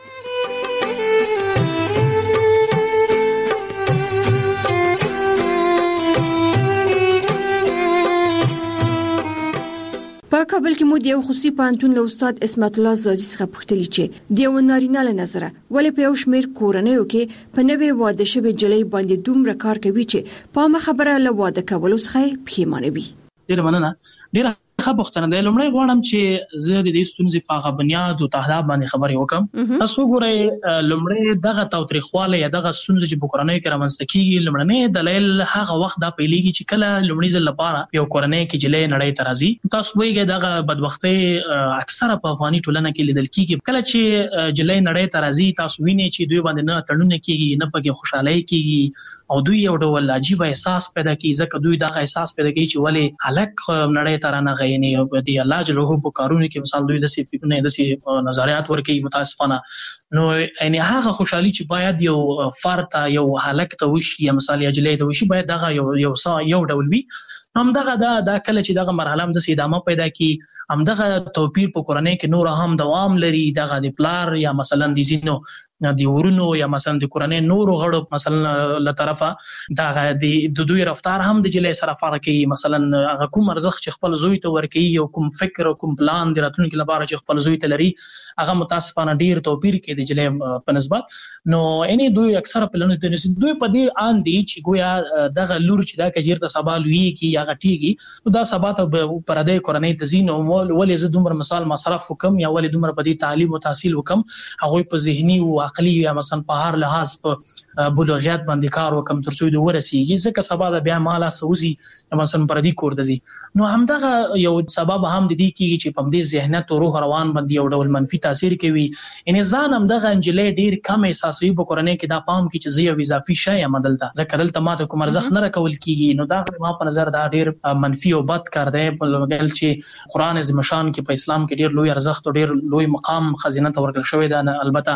په کابل کې مو د یو خصوصي پوهنتون له استاد اسمت الله زازي څخه پوښتنه چې د یو نارینه له نظره ولې په یو شمېر کورنیو کې په نوې واده شوې جلۍ باندې دومره کار کوي چې په خبره له واده کولو څخه پښیمانه وي. ډیر مننه ډیر ښه پوښتنه ده. لومړی غواړم چې زه د دې ستونزې په هغه بنیاد او تهداب باندې خبرې وکم. تاسو ګورئ لومړی دغه تاوتریخوالی یا دغه ستونزې چې په کورنۍ کې رامنځته کیږي لومړنی دلیل هغه وخت دا پیلېږي چې کله لومړي ځل لپاره یو کورنۍ کې جلۍ نړۍ ته راځي. تاسو وایئ دغه بدبختۍ اکثره په افغاني ټولنه کې لیدل کیږي. کله چې جلۍ نړۍ ته راځي تاسو وینئ چې دوی باندې نه تړونه کیږي نه پکې خوشحالي کیږي او دوی یو ډول عجیب احساس پیدا کوي ځکه دوی دغه احساس پیدا کوي چې ولې هلک نړۍ ته رانغی یعنی د الله جل وعلا په کارونو کې مثال دوی د فکرونه د نظریات ورکوي متاسفانه نو یعنی هغه خوشحالي چې باید یو فرد یو هلک ته وشي یا مثال یا جلۍ ته وشي باید دغه یو ډول وي. همدغه دا کله چې دغه مرحله هم د ادامه پیدا کی همدغه توپیر په کورنۍ کې نور هم دوام لري دغه د پلار یا مثلا د زینو د ورونو یا مثلا د کورنۍ نور غړو مثلا له طرفه دغه د دوی رفتار هم د جلۍ سره فرق کوي. مثلا هغه کوم ارزښت چې خپل زوی ته ورکوي او کوم فکر او کوم پلان د راتلونکي لپاره چې خپل زوی ته لري هغه متاسفانه ډیر توپیر کوي د جلۍ په نسبت. نو اني دوی اکثره پلان د دوی په دې ان دي چې ګویا دغه لور چې دا کجیر ته سبا لوي کی یا غټيږي نو دا سبا ته پردې کورنۍ ته زینو ولې زه دومره مثال مصرف وکم یا ولې دومره په دې تعلیم او تحصیل وکم هغه په ذهني او عقلي یا مثلا په هر لحاظ په بلوغیت باندې کار وکم تر څو د ورسیږي ځکه سبا د بیا مالا سوزي مثلا پردې کور دزي. نو همدغه یو سبب هم د دې کیږي چې په دې ذهنیت او روح روان باندې یو ډول منفي تاثیر کوي. ان ځان همدغه انجلې ډیر کم احساسوي په کورنۍ کې دا پام کې چې زه یو اضافي شی یم دلته ځکه دلته ماته کوم ارزښت نه راکول کیږي. نو دا ما په نظر دا ډیر منفي او بد کار دی په لګل چې قران عظیم شان کې په اسلام کې ډیر لوی ارزښت او ډیر لوی مقام خزینه ته ورکړل شوی دی. البته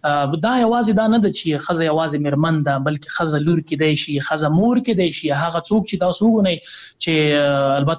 دا یوازې دا نه ده چې خزه یوازې مرمن ده بلکې خزه لور کې دی شي خزه مور کې دی شي هغه څوک چې تاسو وګورئ چې البته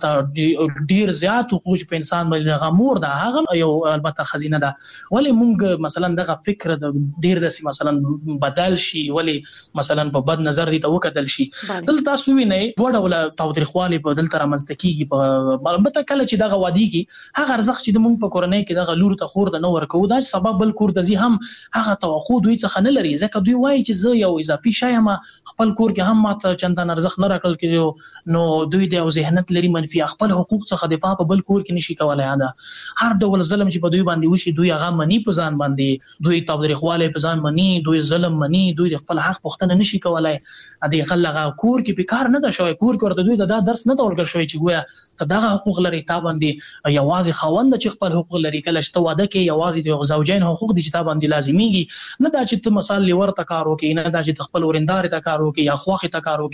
ډیر زیات حقوق په انسان باندې غمور ده هغه یو البته خزینه ده. ولی مونږ مثلا دغه فکر ډیر رسي مثلا بدل شي ولی مثلا په بد نظر دي ته وکتل شي دلته تاسو وینئ وړه ولا تاوتریخوالی په دلته رامنځته کیږي په البته کله چې دغه وادي کې هغه ارزښت چې مونږ په کورنۍ کې دغه لور ته خور د نو ورکو دا سبب بل کور دزي هم هغه توقع دوی څخه نه لري ځکه دوی وایي چې زه یو اضافي شی یم خپل کور کې هم ماته چندان ارزښت نه راکړل کېږي نو دوی د ذهنیت لري منفي خپل حقوق څخه دفاع په بل کور کې نشي کولای. دا هر ډول ظلم چې په دوی باندې وشي دوی هغه منی په ځان باندې دوی تاوتریخوالی په ځان منی دوی ظلم منی دوی خپل حق پوښتنه نشي کولای. ادي خلغه کور کې په کار نه ده شوی کور ورته دوی دا درس نه ورکړل شوی چې ګویا ته دغه حقوق لري تا باندې یوازې خوند چې خپل حقوق لري کله چې واده کې یوازې د زوجین حقوق دي چې تا باندې لازميږي نه دا چې ته مثال لور ته کار وکې نه دا چې خپل ورندار ته کار وکې یا خواخې ته کار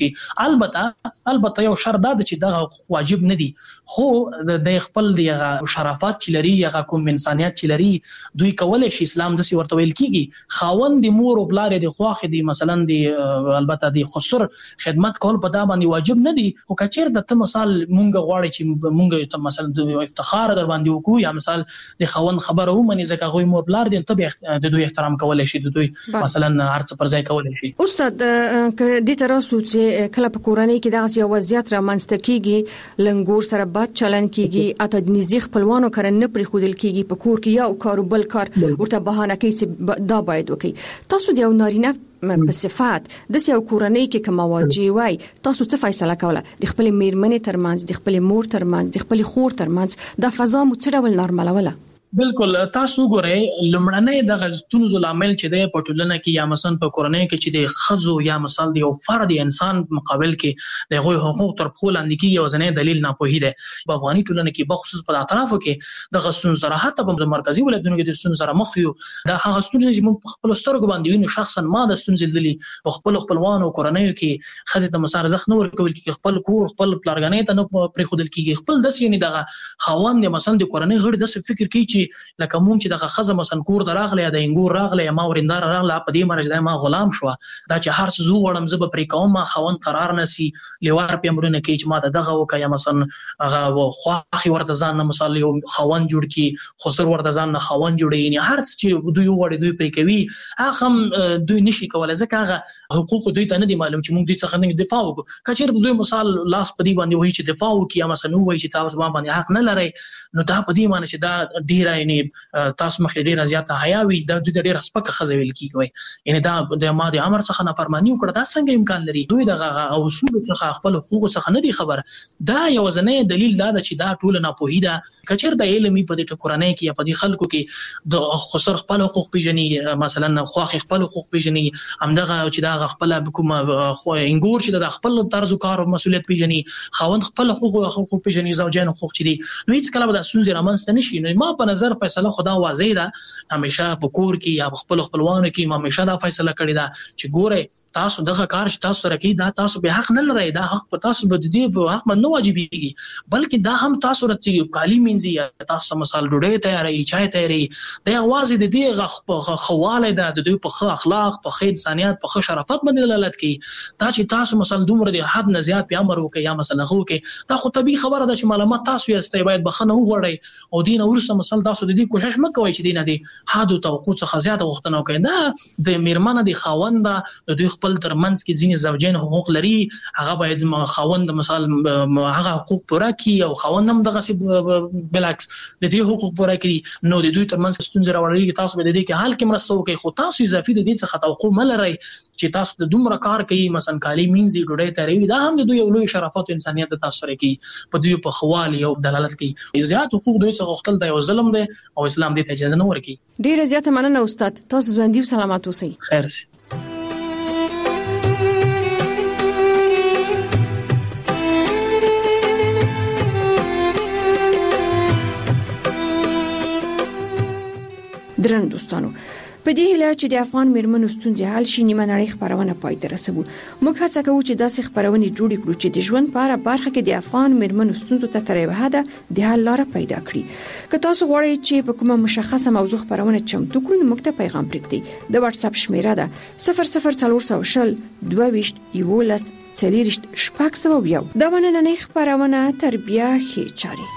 وکې. البته یو شرط دا چې دا واجب نه دي خو د خپل دی شرافت چې لري یا کوم انسانيت چې لري دوی کولای شي اسلام د سی ورته ویل کیږي خاوند دی مور او بلار دی خواخې دی مثلا دی البته دی خسر خدمت کول په دا باندې واجب نه دي خو کچیر د ته مثال مونږ غواړي چې مونږ ته مثلا د افتخار در باندې وکړو یا مثال د خاوند خبره ومني ځکه غوي مور بلار دي ته د دوی احترام کولای شي د دوی مثلا هرڅ پر ځای کولای شي. استاد د تراسو چې کله په کورنۍ کې دغه یو وضعیت را منځته کیږي لنګور سره بد چلن کیږي اته د نږدې خپلوانو کړه نه پرې خودل کیږي په کور کې یا کاروبل کار ورته بهانه کوي چې دا باید وکړي. تاسو د یو نارینه په صفات د یو کورنۍ کې کوم واجب وای تاسو څه فیصله کوله د خپل میرمنې ترمنځ د خپل مور ترمنځ د خپل خور ترمنځ د فضا مو څه ډول نارملوله؟ بالکل تاسو ګورئ لمړنۍ د غزتونو زلامل چې د پټولنه کې یا مثلا په کورنۍ کې چې د خزو یا مثال د یو فرد انسان مقابل کې د غوي حقوق تر خپل اندکی یو ځنې دلیل نه پوهی دی په افغاني ټولنه کې بخصوص په اطرافو کې د غزتونو صراحت په مرکزی ولایتونو کې د غزتونو سره مخ یو د هغه غزتونو چې موږ خپل سترګو باندې وینو شخصا ما د غزتونو دلی خپل خپلوانو کورنۍ کې خزه ته مسار زخ نه ورکول کې خپل کور خپل پلارګنې ته نه پرې خودل کېږي خپل د سینې دغه خاوند مثلا د کورنۍ غړي د فکر کوي چې لکه مونږ چې دغه خزه مثلا کور دراغله یا د انګور راغله یا ما ورندار راغله په دې مرز د ما غلام شو دا چې هر څه زو غړم زب پرې کوم ما خوند قرار نسی لیوار په امرونه کې چې ما دغه وکیا مثلا هغه خواخي ورته ځان نه مثلا یو خوند جوړ کی خسر ورته ځان نه خوند جوړي یعنی هر څه چې دوی وړي دوی پرې کوي هغه دوی نشي کولای ځکه هغه حقوق دوی ته نه دي معلوم چې مونږ دې څخه نه دفاع وکړو کچېر دوی مثال لاس په دې باندې وایي چې دفاع وکړي مثلا وایي چې تاسو باندې حق نه لري نو دا په دې معنی چې دا ډیر یعنی تاسو مخې ډیره زیاته حیاوي د دوی ډیره سپکه خزویل کیږي یعنی دا د ماده امر څخه نافرمانی وکړه دا څنګه امکان لري دوی د اصول څخه خپل حقوق څخه نه دي خبر دا یو ځنې دلیل دا چې دا ټول نه پوهیدا کچر د علمي په دې کورنۍ کې یا په دې خلکو کې د خسر خپل حقوق پیژني مثلا خواخ خپل حقوق پیژني همدغه چې دا خپل کوم انګور چې د خپل طرز کار او مسولیت پیژني خوند خپل حقوق پیژني زوجین حقوق چې دي نو هیڅ کله به د سونځ رامنځته نشي نو ما په نظر فیصله خدا واضح ده همیشه په کور کې یا خپل خپلوانو کې ما همیشه دا فیصله کړی دا چې ګوره تاسو دغه کار چې تاسو سره کوي دا تاسو به حق نه لرئ دا حق په تاسو به دي په حق نه واجبېږي بلکې دا هم تاسو رته کالی منځي تاسو مثال ډوډۍ تیاری چای تیاری دا आवाज د دې خواله ده د دوی په اخلاق په خیر انسانيت په شرافت باندې دلالت کوي دا چې تاسو مثلا دومره د حد نه زیات په امر وکي یا مثلا خو کې دا خو طبيعي خبره ده چې معلومات تاسو یې استای باید بخنه وغوړی او دین ورسره مثلا تاسو د دې کوشش مکوئ چې دینه دي حد او توقع څخه زیاته وختنه کوي دا د میرمنه د خاوند د دوی خپل ترمنځ کې ځینې زوجین حقوق لري هغه باید خاوند مثال هغه حقوق پوره کړي او خاوند هم دغه بلعکس د دې حقوق پوره کړي نو د دوی ترمنځ ستونزې راوړي تاسو به د دې کې حل کې مرسته وکړي خو تاسو اضافي د دې څخه توقع ملرئ چې تاسو د دومره کار کوي مثلا کالی مینځي ډوډۍ تیاری دا هم د دوی یو لوی شرافت او انسانيت د تاسو سره کوي په دوی په خوالي او دلالت کوي زیات حقوق دوی څخه غوښتل د یو ظلم دی او اسلام دې ته اجازه نه ورکوي. ډیره زیاته مننه استاد تاسو ژوندۍ او سلامات اوسئ. خیر سي. درنو دوستانو په دې هیله چې د افغان میرمنو ستونزې حل شي نیمه نړۍ خبرونه پای ته رسوي موږ هڅه کوو چې داسې خبرونه جوړ کړو چې د ژوند په اړه برخه کې د افغان میرمنو ستونزو ته تر یوه حده د حل لاره پیدا کړي که تاسو غواړئ چې په کومه مشخصه موضوع خبرونه چمتو کړو نو موږ ته پیغام پرېږدئ د واتس اپ شمیره ده 00400 22 11 40 شپږ دا نننۍ خبرونه تربیه ښې چاري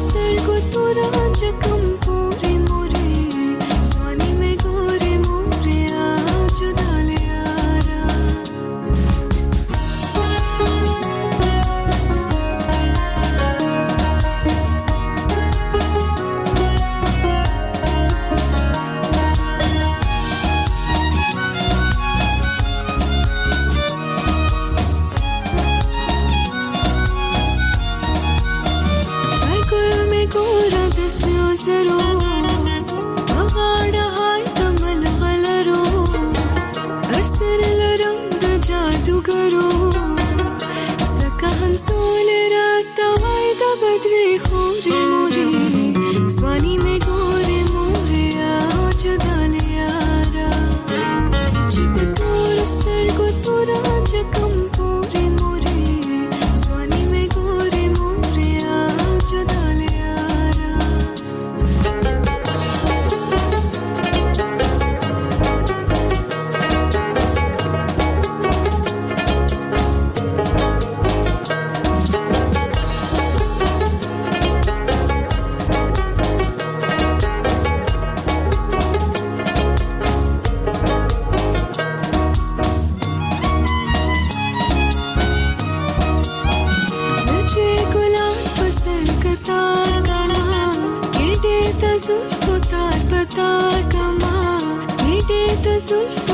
जुल्फ